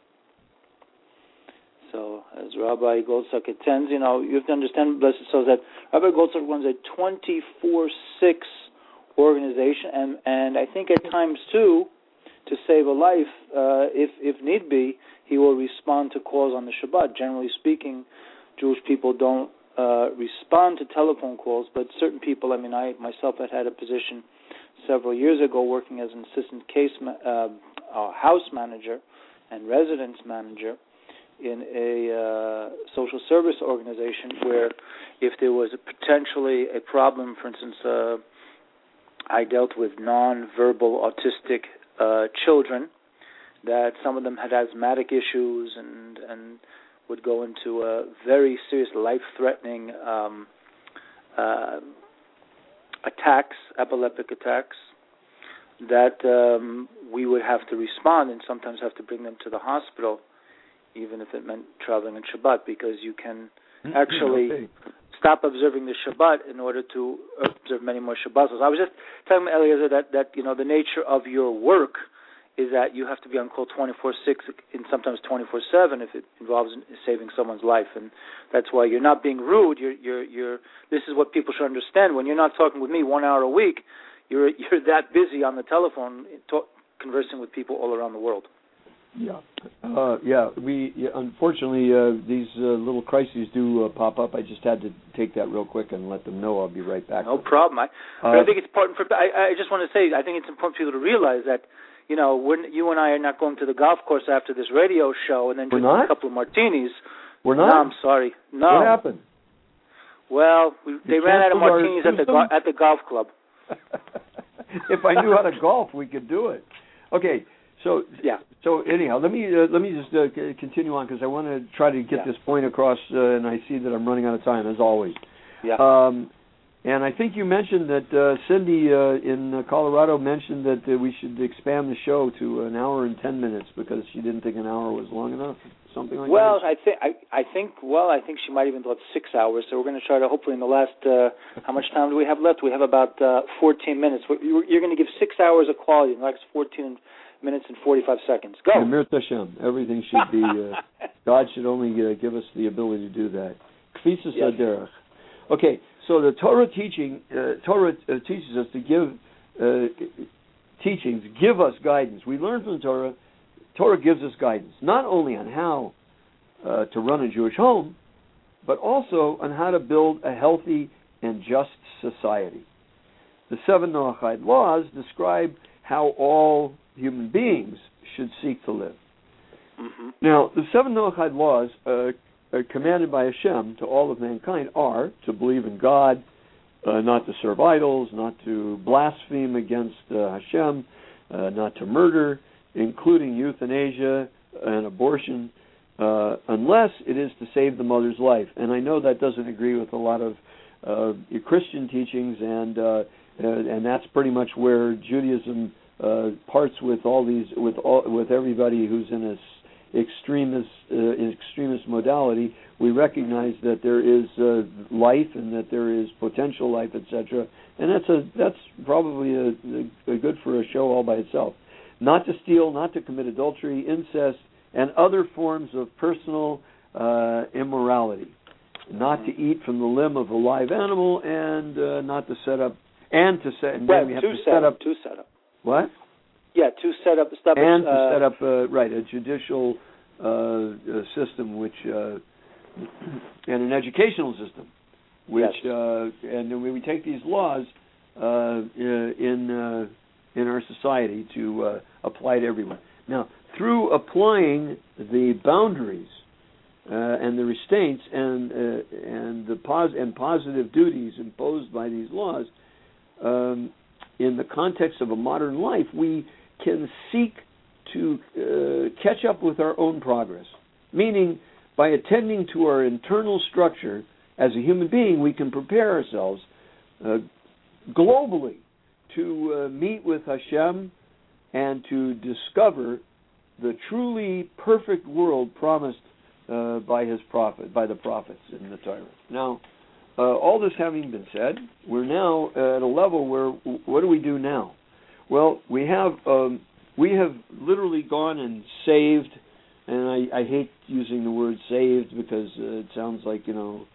So, as Rabbi Goldstock attends, you know, you have to understand, blessed souls, that Rabbi Goldstock runs a twenty-four six organization, and, and I think at times, too, to save a life, uh, if, if need be, he will respond to calls on the Shabbat. Generally speaking, Jewish people don't uh, respond to telephone calls, but certain people, I mean, I myself had had a position several years ago working as an assistant case ma- uh, uh, house manager and residence manager in a uh, social service organization where if there was a potentially a problem, for instance, uh, I dealt with non-verbal autistic uh, children, that some of them had asthmatic issues and, and would go into a very serious life-threatening um, uh, attacks, epileptic attacks, that um, we would have to respond and sometimes have to bring them to the hospital, even if it meant traveling in Shabbat, because you can actually okay. stop observing the Shabbat in order to observe many more Shabbats. So I was just telling Eliezer that, that, you know, the nature of your work is that you have to be on call twenty-four six and sometimes twenty-four seven if it involves saving someone's life. And that's why you're not being rude. You're, you're, you're, this is what people should understand. When you're not talking with me one hour a week, you're, you're that busy on the telephone talk, conversing with people all around the world. Yeah, uh, yeah. We yeah, unfortunately uh, these uh, little crises do uh, pop up. I just had to take that real quick and let them know. I'll be right back. No problem. I, uh, but I think it's important for. I, I just want to say I think it's important for people to realize that you know, we're, you and I are not going to the golf course after this radio show and then We're drinking not? a couple of martinis. We're not? No, I'm sorry. No. What happened? Well, we, they ran out of martinis at the go- at the golf club. If I knew how to golf, we could do it. Okay, so yeah. So anyhow, let me uh, let me just uh, c- continue on because I want to try to get yeah. this point across, uh, and I see that I'm running out of time as always. Yeah. Um, and I think you mentioned that uh, Cindy uh, in uh, Colorado mentioned that uh, we should expand the show to an hour and ten minutes because she didn't think an hour was long enough, something like well, that. Well, I think I, I think well, I think she might even thought six hours. So we're going to try to hopefully in the last uh, how much time do we have left? We have about uh, fourteen minutes. You're going to give six hours of quality in the next fourteen minutes and forty-five seconds. Go. Mir Tashem. Everything should be. Uh, God should only uh, give us the ability to do that. Kfisas yes. Aderech. Okay. So the Torah teaching, uh, Torah uh, teaches us to give uh, teachings, give us guidance. We learn from the Torah. Torah gives us guidance, not only on how uh, to run a Jewish home, but also on how to build a healthy and just society. The seven Noachide laws describe how all human beings should seek to live. Mm-hmm. Now, the seven Noachide laws uh, Uh, commanded by Hashem to all of mankind are to believe in God, uh, not to serve idols, not to blaspheme against uh, Hashem, uh, not to murder, including euthanasia and abortion, uh, unless it is to save the mother's life. And I know that doesn't agree with a lot of uh, Christian teachings, and uh, uh, and that's pretty much where Judaism uh, parts with all these with all, with everybody who's in a extremist uh, extremist modality. We recognize that there is uh, life and that there is potential life, et cetera. And that's a that's probably a, a, a good for a show all by itself. Not to steal, not to commit adultery, incest, and other forms of personal uh, immorality. Not to eat from the limb of a live animal, and uh, not to set up and to set. And well, we have to to set, set up. To set up. What? Yeah, to set up stuff. And uh, to set up, uh, right, a judicial uh, uh, system, which, uh, and an educational system, which, yes. uh, and then we take these laws uh, in uh, in our society to uh, apply to everyone. Now, through applying the boundaries uh, and the restraints and uh, and the pos- and positive duties imposed by these laws, um, in the context of a modern life, we can seek to uh, catch up with our own progress. Meaning, by attending to our internal structure as a human being, we can prepare ourselves uh, globally to uh, meet with Hashem and to discover the truly perfect world promised uh, by his prophet, by the prophets in the Torah. Now, uh, all this having been said, we're now at a level where what do we do now? Well, we have um, we have literally gone and saved, and I, I hate using the word saved because uh, it sounds like you know,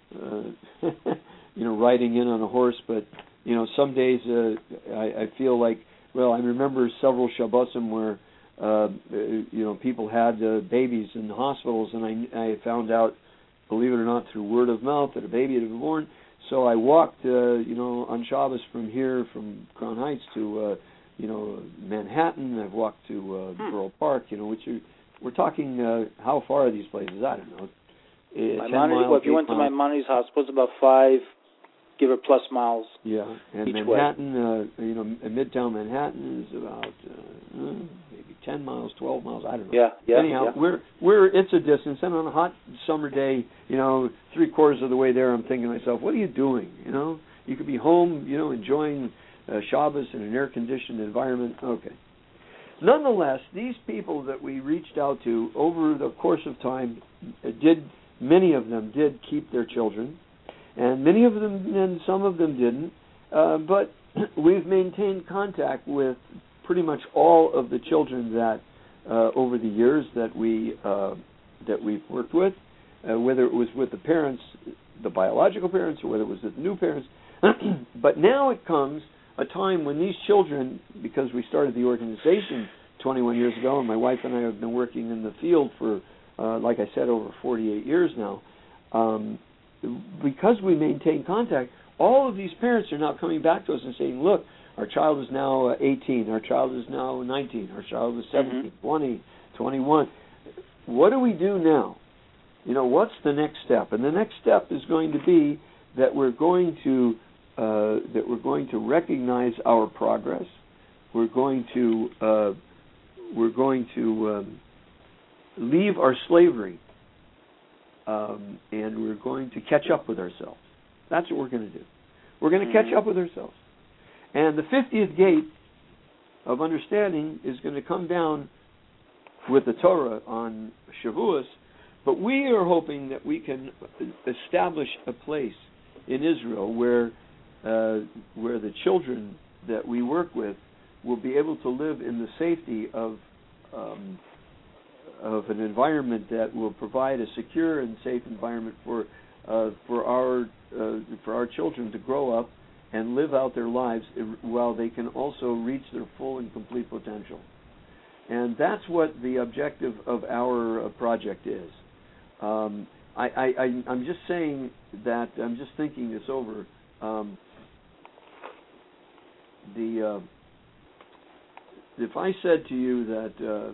uh, you know, riding in on a horse. But you know, some days uh, I, I feel like well, I remember several Shabbosim where uh, you know people had uh, babies in the hospitals, and I, I found out, believe it or not, through word of mouth that a baby had been born. So I walked, uh, you know, on Shabbos from here, from Crown Heights to, uh, you know, Manhattan. I've walked to uh, hmm. Borough Park, you know, which are, we're talking, uh, how far are these places? I don't know. Uh, my ten Maimonides, miles, well, if you went miles. to Maimonides Hospital, it's about five, give or plus miles. Yeah, and each Manhattan, uh, you know, Midtown Manhattan is about uh, maybe ten miles, twelve miles. I don't know. Yeah, yeah. Anyhow, yeah. we're we're it's a distance, and on a hot summer day, you know, three quarters of the way there, I'm thinking to myself, what are you doing? You know, you could be home, you know, enjoying uh, Shabbos in an air-conditioned environment. Okay. Nonetheless, these people that we reached out to over the course of time uh, did many of them did keep their children. And many of them, and some of them didn't, uh, but we've maintained contact with pretty much all of the children that, uh, over the years that we uh, that we've worked with, uh, whether it was with the parents, the biological parents, or whether it was with the new parents. But now it comes a time when these children, because we started the organization twenty-one years ago, and my wife and I have been working in the field for, uh, like I said, over forty-eight years now. Um, Because we maintain contact, all of these parents are now coming back to us and saying, look, Our child is now uh, eighteen. Our child is now nineteen. Our child is seventeen, mm-hmm. twenty, twenty-one. What do we do now? You know, what's the next step? And the next step is going to be that we're going to uh, that we're going to recognize our progress. We're going to uh, we're going to um, leave our slavery, um, and we're going to catch up with ourselves. That's what we're going to do. We're going to mm-hmm. catch up with ourselves. And the fiftieth gate of understanding is going to come down with the Torah on Shavuos, but we are hoping that we can establish a place in Israel where uh, where the children that we work with will be able to live in the safety of um, of an environment that will provide a secure and safe environment for uh, for our uh, for our children to grow up and live out their lives while they can also reach their full and complete potential. And that's what the objective of our uh, project is. Um, I, I, I, I'm just saying that, I'm just thinking this over. Um, the uh, if I said to you that uh,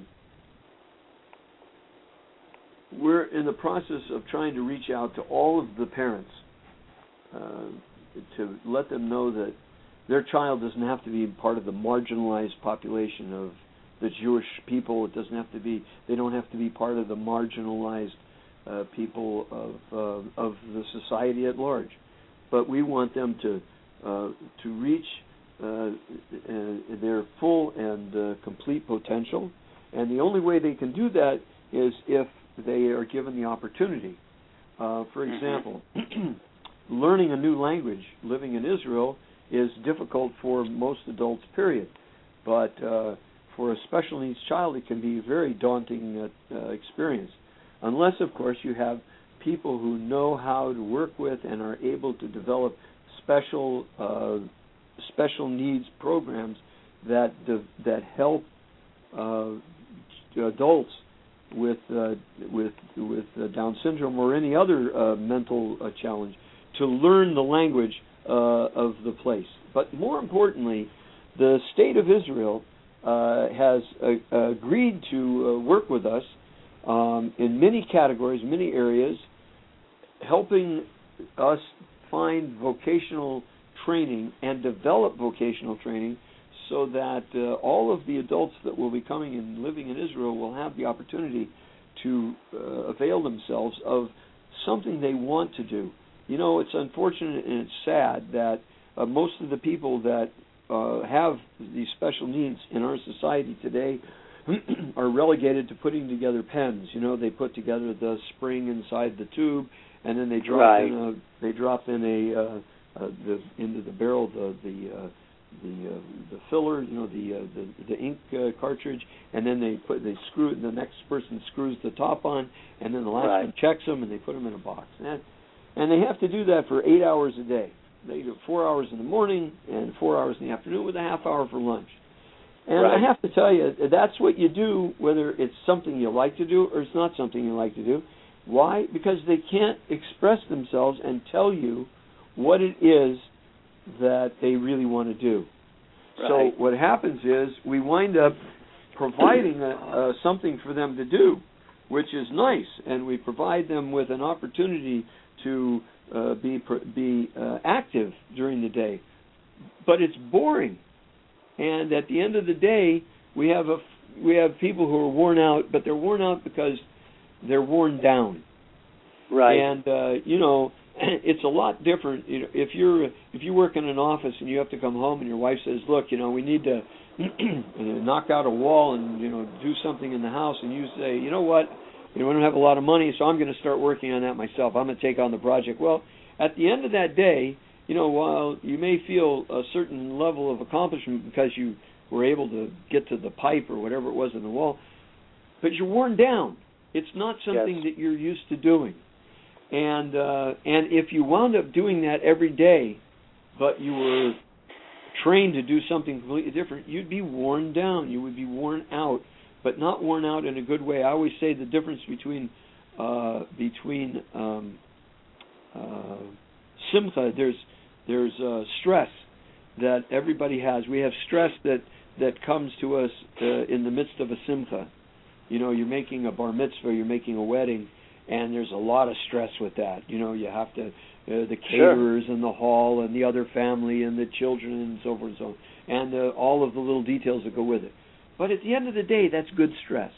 we're in the process of trying to reach out to all of the parents uh, to let them know that their child doesn't have to be part of the marginalized population of the Jewish people. It doesn't have to be. They don't have to be part of the marginalized uh, people of uh, of the society at large. But we want them to uh, to reach uh, uh, their full and uh, complete potential. And the only way they can do that is if they are given the opportunity. Uh, for example, learning a new language, living in Israel, is difficult for most adults, period. But uh, for a special needs child, it can be a very daunting uh, uh, experience. Unless, of course, you have people who know how to work with and are able to develop special uh, special needs programs that de- that help uh, adults with uh, with with uh, Down syndrome or any other uh, mental uh, challenge to learn the language uh, of the place. But more importantly, the state of Israel uh, has uh, agreed to uh, work with us um, in many categories, many areas, helping us find vocational training and develop vocational training so that uh, all of the adults that will be coming and living in Israel will have the opportunity to uh, avail themselves of something they want to do. You know, it's unfortunate and it's sad that uh, most of the people that uh, have these special needs in our society today are relegated to putting together pens. You know, they put together the spring inside the tube, and then they drop right. in a they drop in a uh, uh, the into the barrel the the uh, the uh, the filler, you know, the uh, the, the ink uh, cartridge, and then they put they screw the next person screws the top on, and then the last right. one checks them, and they put them in a box. And And they have to do that for eight hours a day. They do four hours in the morning and four hours in the afternoon with a half hour for lunch. And right. I have to tell you, that's what you do, whether it's something you like to do or it's not something you like to do. Why? Because they can't express themselves and tell you what it is that they really want to do. Right. So what happens is we wind up providing a, uh, something for them to do, which is nice, and we provide them with an opportunity to uh, be be uh, active during the day, but it's boring. And at the end of the day, we have a we have people who are worn out, but they're worn out because they're worn down. Right. And uh, you know, it's a lot different. You know, if you're if you work in an office and you have to come home and your wife says, "Look, you know, we need to knock out a wall and you know do something in the house," and you say, "You know what? You know, I don't have a lot of money, so I'm going to start working on that myself. I'm going to take on the project." Well, at the end of that day, you know, while you may feel a certain level of accomplishment because you were able to get to the pipe or whatever it was in the wall, but you're worn down. It's not something yes. that you're used to doing. And uh, and if you wound up doing that every day, but you were trained to do something completely different, you'd be worn down. You would be worn out. But not worn out in a good way. I always say the difference between uh, between um, uh, simcha, there's there's uh, stress, that everybody has. We have stress that, that comes to us uh, in the midst of a simcha. You know, you're making a bar mitzvah, you're making a wedding, and there's a lot of stress with that. You know, you have to, uh, the caterers sure. and the hall and the other family and the children and so forth and so on, and uh, all of the little details that go with it. But at the end of the day, that's good stress.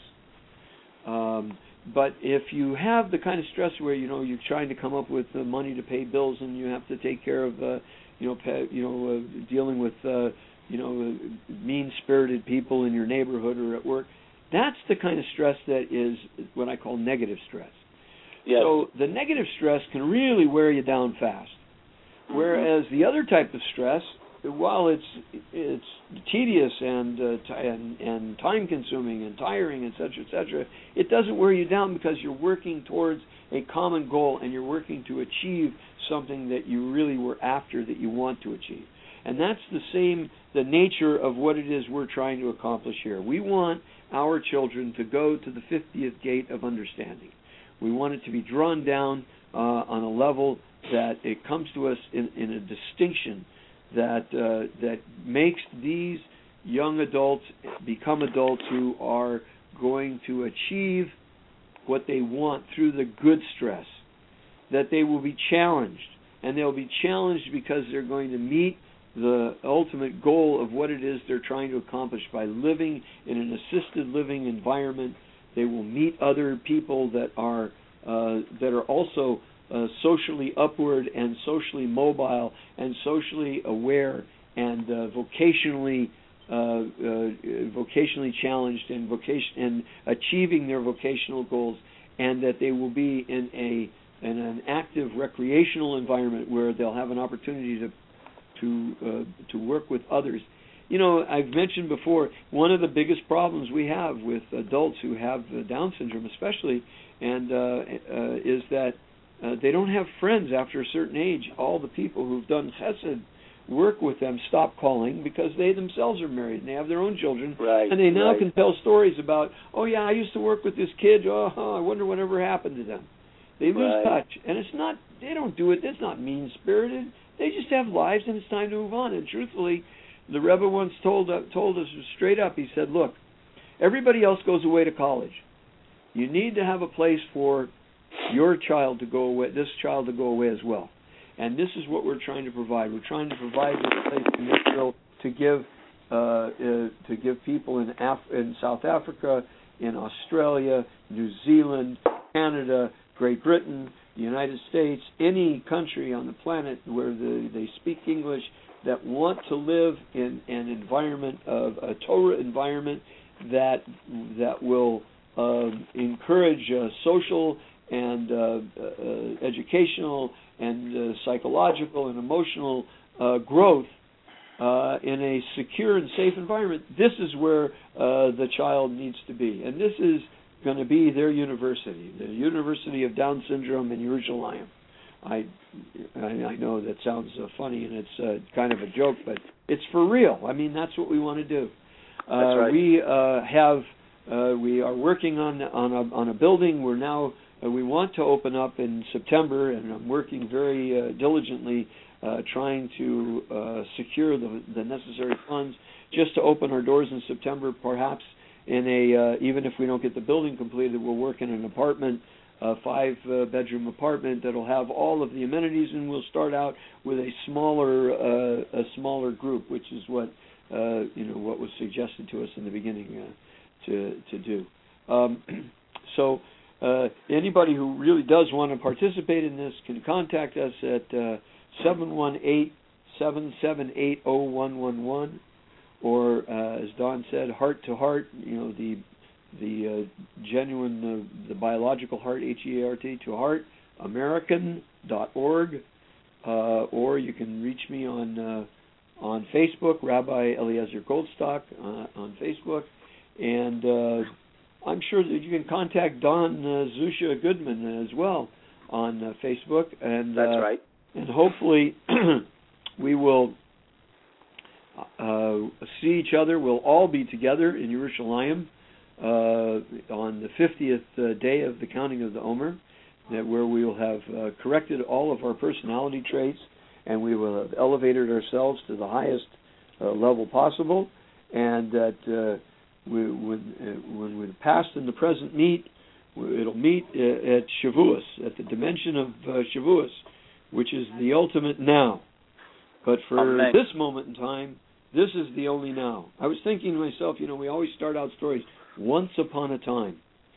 Um, but if you have the kind of stress where, you know, you're trying to come up with uh, money to pay bills and you have to take care of, uh, you know, pay, you know, uh, dealing with, uh, you know, uh, mean-spirited people in your neighborhood or at work, that's the kind of stress that is what I call negative stress. Yes. So the negative stress can really wear you down fast, mm-hmm. whereas the other type of stress, while it's it's tedious and uh, t- and, and time-consuming and tiring, et cetera, et cetera, it doesn't wear you down because you're working towards a common goal and you're working to achieve something that you really were after, that you want to achieve. And that's the same, the nature of what it is we're trying to accomplish here. We want our children to go to the fiftieth gate of understanding. We want it to be drawn down uh, on a level that it comes to us in, in a distinction that uh, that makes these young adults become adults who are going to achieve what they want through the good stress, that they will be challenged, and they'll be challenged because they're going to meet the ultimate goal of what it is they're trying to accomplish by living in an assisted living environment. They will meet other people that are uh, that are also uh, socially upward and socially mobile and socially aware and uh, vocationally uh, uh, vocationally challenged and vocation and achieving their vocational goals, and that they will be in a in an active recreational environment where they'll have an opportunity to to uh, to work with others. You know, I've mentioned before, one of the biggest problems we have with adults who have uh, Down syndrome especially, and uh, uh, is that uh, they don't have friends after a certain age. All the people who've done chesed work with them stop calling because they themselves are married and they have their own children, right, and they now right. can tell stories about, oh yeah, I used to work with this kid, oh, I wonder whatever happened to them. They lose right. touch, and it's not, they don't do it, it's not mean-spirited. They just have lives, and it's time to move on. And truthfully, the Rebbe once told uh, told us straight up, he said, look, everybody else goes away to college. You need to have a place for your child to go away, this child to go away as well. And this is what we're trying to provide. We're trying to provide this place in Israel to give uh, uh, to give people in Af- in South Africa, in Australia, New Zealand, Canada, Great Britain, the United States, any country on the planet where the, they speak English, that want to live in an environment of a Torah environment that that will uh, encourage uh, social and uh, uh, educational and uh, psychological and emotional uh, growth uh, in a secure and safe environment. This is where uh, the child needs to be, and this is going to be their university, the University of Down Syndrome in Yerushalayim. I, I know that sounds uh, funny and it's uh, kind of a joke, but it's for real. I mean, that's what we want to do. Uh, that's right. We uh, have, uh, we are working on on a, on a building. We're now uh, we want to open up in September, and I'm working very uh, diligently, uh, trying to uh, secure the, the necessary funds just to open our doors in September, perhaps. In a uh, even if we don't get the building completed, we'll work in an apartment, a five-bedroom uh, apartment that'll have all of the amenities, and we'll start out with a smaller uh, a smaller group, which is what uh, you know what was suggested to us in the beginning uh, to to do. Um, so uh, anybody who really does want to participate in this can contact us at uh, seven one eight, seven seven eight, zero one one one. Or, uh, as Don said, heart to heart, you know, the the uh, genuine, uh, the biological heart, H E A R T, to heart, American dot org. Uh, or you can reach me on uh, on Facebook, Rabbi Eliezer Goldstock uh, on Facebook. And uh, I'm sure that you can contact Don uh, Zusha Goodman as well on uh, Facebook. And That's uh, right. And hopefully we will Uh, see each other. We'll all be together in Yerushalayim uh, on the fiftieth uh, day of the counting of the Omer, that where we will have uh, corrected all of our personality traits and we will have elevated ourselves to the highest uh, level possible, and that uh, we, when, uh, when the past and the present meet, it'll meet uh, at Shavuos, at the dimension of uh, Shavuos, which is the ultimate now. But for Amen. this moment in time, this is the only now. I was thinking to myself, you know, we always start out stories, once upon a time.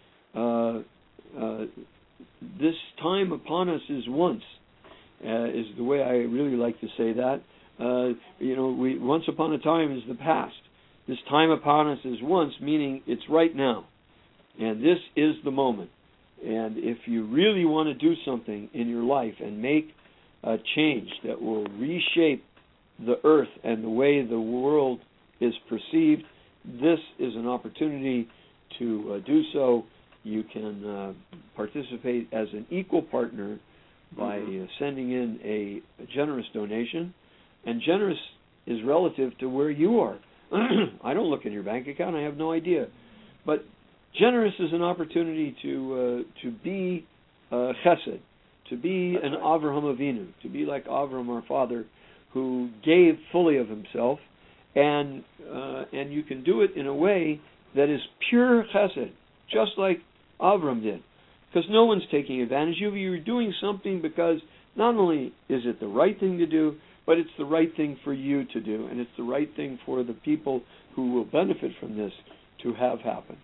Uh, uh, this time upon us is once, uh, is the way I really like to say that. Uh, you know, we once upon a time is the past. This time upon us is once, meaning it's right now. And this is the moment. And if you really want to do something in your life and make a change that will reshape the earth and the way the world is perceived, this is an opportunity to uh, do so. You can uh, participate as an equal partner by uh, sending in a, a generous donation. And generous is relative to where you are. I don't look in your bank account. I have no idea. But generous is an opportunity to uh, to be uh, chesed, to be an Avraham Avinu, to be like Avraham, our father, who gave fully of himself, and uh, and you can do it in a way that is pure chesed, just like Avraham did, because no one's taking advantage of you. You're doing something because not only is it the right thing to do, but it's the right thing for you to do, and it's the right thing for the people who will benefit from this to have happen.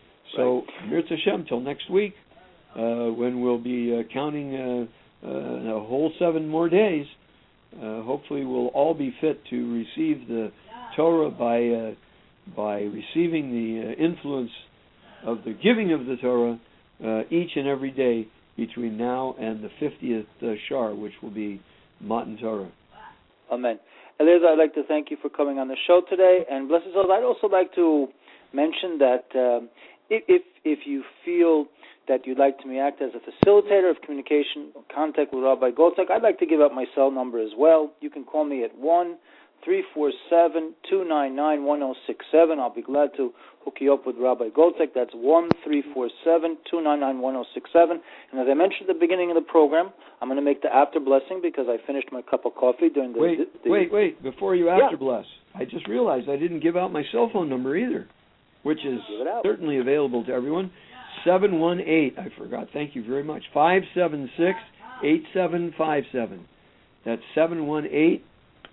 So, Mirz Hashem, till next week, uh, when we'll be uh, counting uh, uh, a whole seven more days. Uh, hopefully, we'll all be fit to receive the Torah by uh, by receiving the uh, influence of the giving of the Torah uh, each and every day between now and the fiftieth uh, Shar, which will be Matan Torah. Amen. Eliezer, I'd like to thank you for coming on the show today, and blessed souls. I'd also like to mention that uh, if, if if you feel that you'd like to me act as a facilitator of communication or contact with Rabbi Goldsack, I'd like to give out my cell number as well. You can call me at one three four seven, two nine nine, one zero six seven. I'll be glad to hook you up with Rabbi Goldsack. That's one three four seven, two nine nine, one zero six seven. And as I mentioned at the beginning of the program, I'm going to make the after blessing because I finished my cup of coffee during the... Wait, the, wait, wait. Before you after yeah. bless, I just realized I didn't give out my cell phone number either, which is certainly available to everyone. seven one eight, I forgot, thank you very much, five seven six, eight seven five seven. That's seven one eight,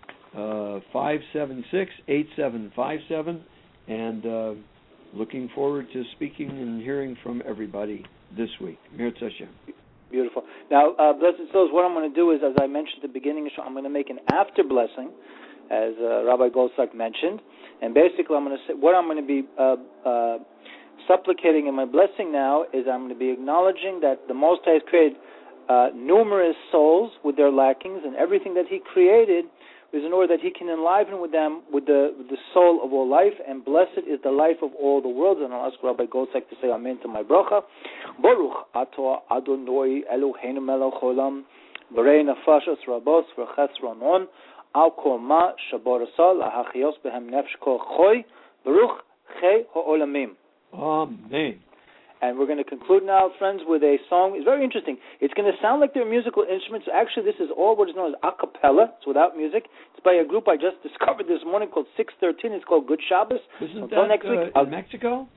five seven six, eight seven five seven. And uh, looking forward to speaking and hearing from everybody this week. Mirz Hashem. Beautiful. Now, uh, blessed souls, what I'm going to do is, as I mentioned at the beginning of the show, I'm going to make an after blessing, as uh, Rabbi Goldsack mentioned. And basically, I'm going to say, what I'm going to be uh, uh, supplicating in my blessing now is I'm going to be acknowledging that the Most High has created uh, numerous souls with their lackings, and everything that He created is in order that He can enliven with them with the with the soul of all life, and blessed is the life of all the worlds. And I'll ask Rabbi Goldsack to say Amen to my bracha. Baruch atah Adonai Eloheinu melech haolam borei nefashos rabos v'chesronon al kol ma shabarasa lahachios behem nefesh kol choy Baruch chei ha'olamim. Amen. And we're going to conclude now, friends, with a song. It's very interesting. It's going to sound like they're musical instruments. Actually, this is all what is known as a cappella. It's without music. It's by a group I just discovered this morning called six thirteen. It's called Good Shabbos. Isn't Until that next uh, week. in Mexico?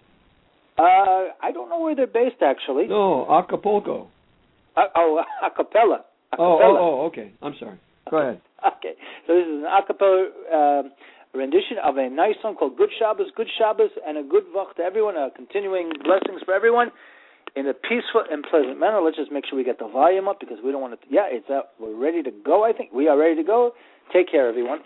Uh, I don't know where they're based, actually. No, Acapulco. Uh, oh, a cappella. A oh, cappella. oh, oh, okay. I'm sorry. Go ahead. Okay. So this is an a cappella um, rendition of a nice song called Good Shabbos, Good Shabbos, and a good vach to everyone, uh, continuing blessings for everyone in a peaceful and pleasant manner. Let's just make sure we get the volume up because we don't want to... Yeah, it's uh, we're ready to go, I think. We are ready to go. Take care, everyone.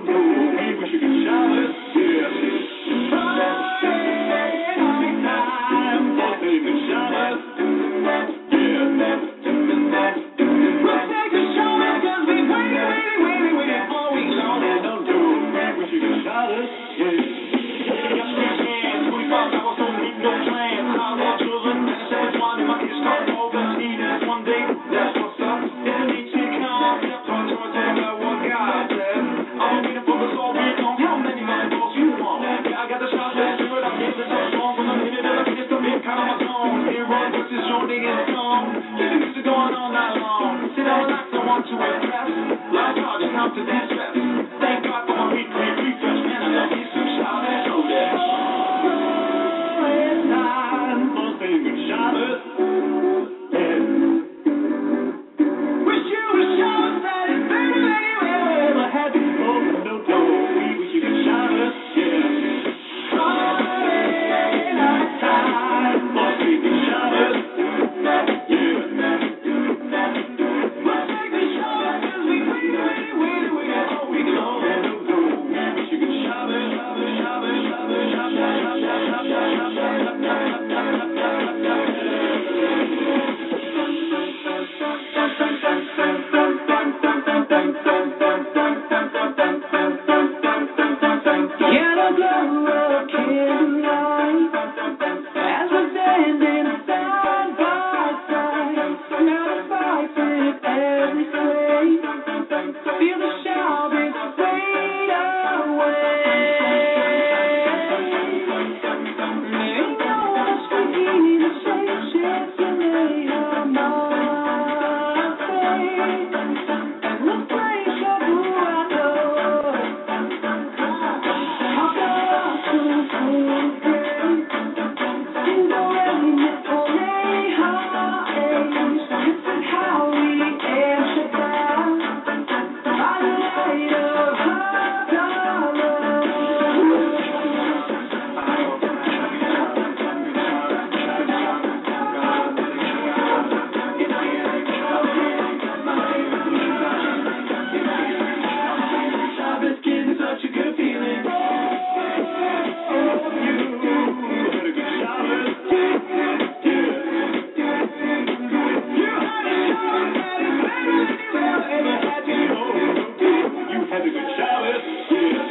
Friday night time. someday. That's what's up. It'll meet you come. Talk to us about what God said. I'm waiting for the soul we come. How many mind balls you want? Yeah, I got the shot last year, but I'm getting so strong. From the minute that I finish the beat, kind of my zone. Here on versus your niggas gone. Keep the music going all night long. Sit down, relax, I want to impress. Live hard, it's time to dance fast. Thank God for my weekly refresh. Man, I love me some shout and show that. It's time for singing Shabbos. Yeah. Wish you a Shabbos that is better anywhere. But happy folk and no door. We wish you a Shabbos. Yeah. Friday night time for singing Shabbos. Yeah. We'll take the Shabbos 'cause we wait, wait, wait, wait all week long and no door. We wish you a Shabbos, Shabbos, Shabbos, Shabbos, Shabbos, Shabbos, Shabbos, Shabbos, Yellow glow of candlelight as we're standing side by side. Now the fight's in every sway. Feel the Shabbos fade away. Ain't no more squeaky the same shit you lay on my face. And the place of who I know. I'll go to the great. In the rain, only highs. This is how we air Shabbat. By the light of Shabbos getting such a good feeling. You had a good Shabbos. Yeah. You had a Shabbos that is better anywhere I ever had before. You had a good Shabbos. Yeah.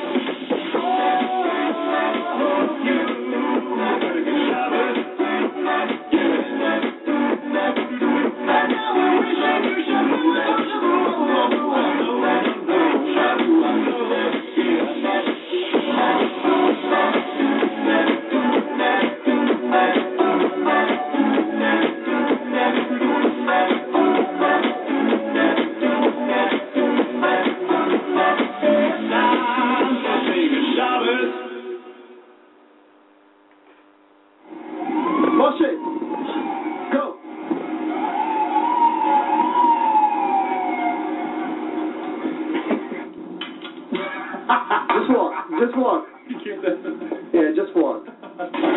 You had a good Shabbos. Yeah. And now we're wishing you Shavuot, Shavuot, Moshe, go. Just walk. Just walk. Yeah, just walk.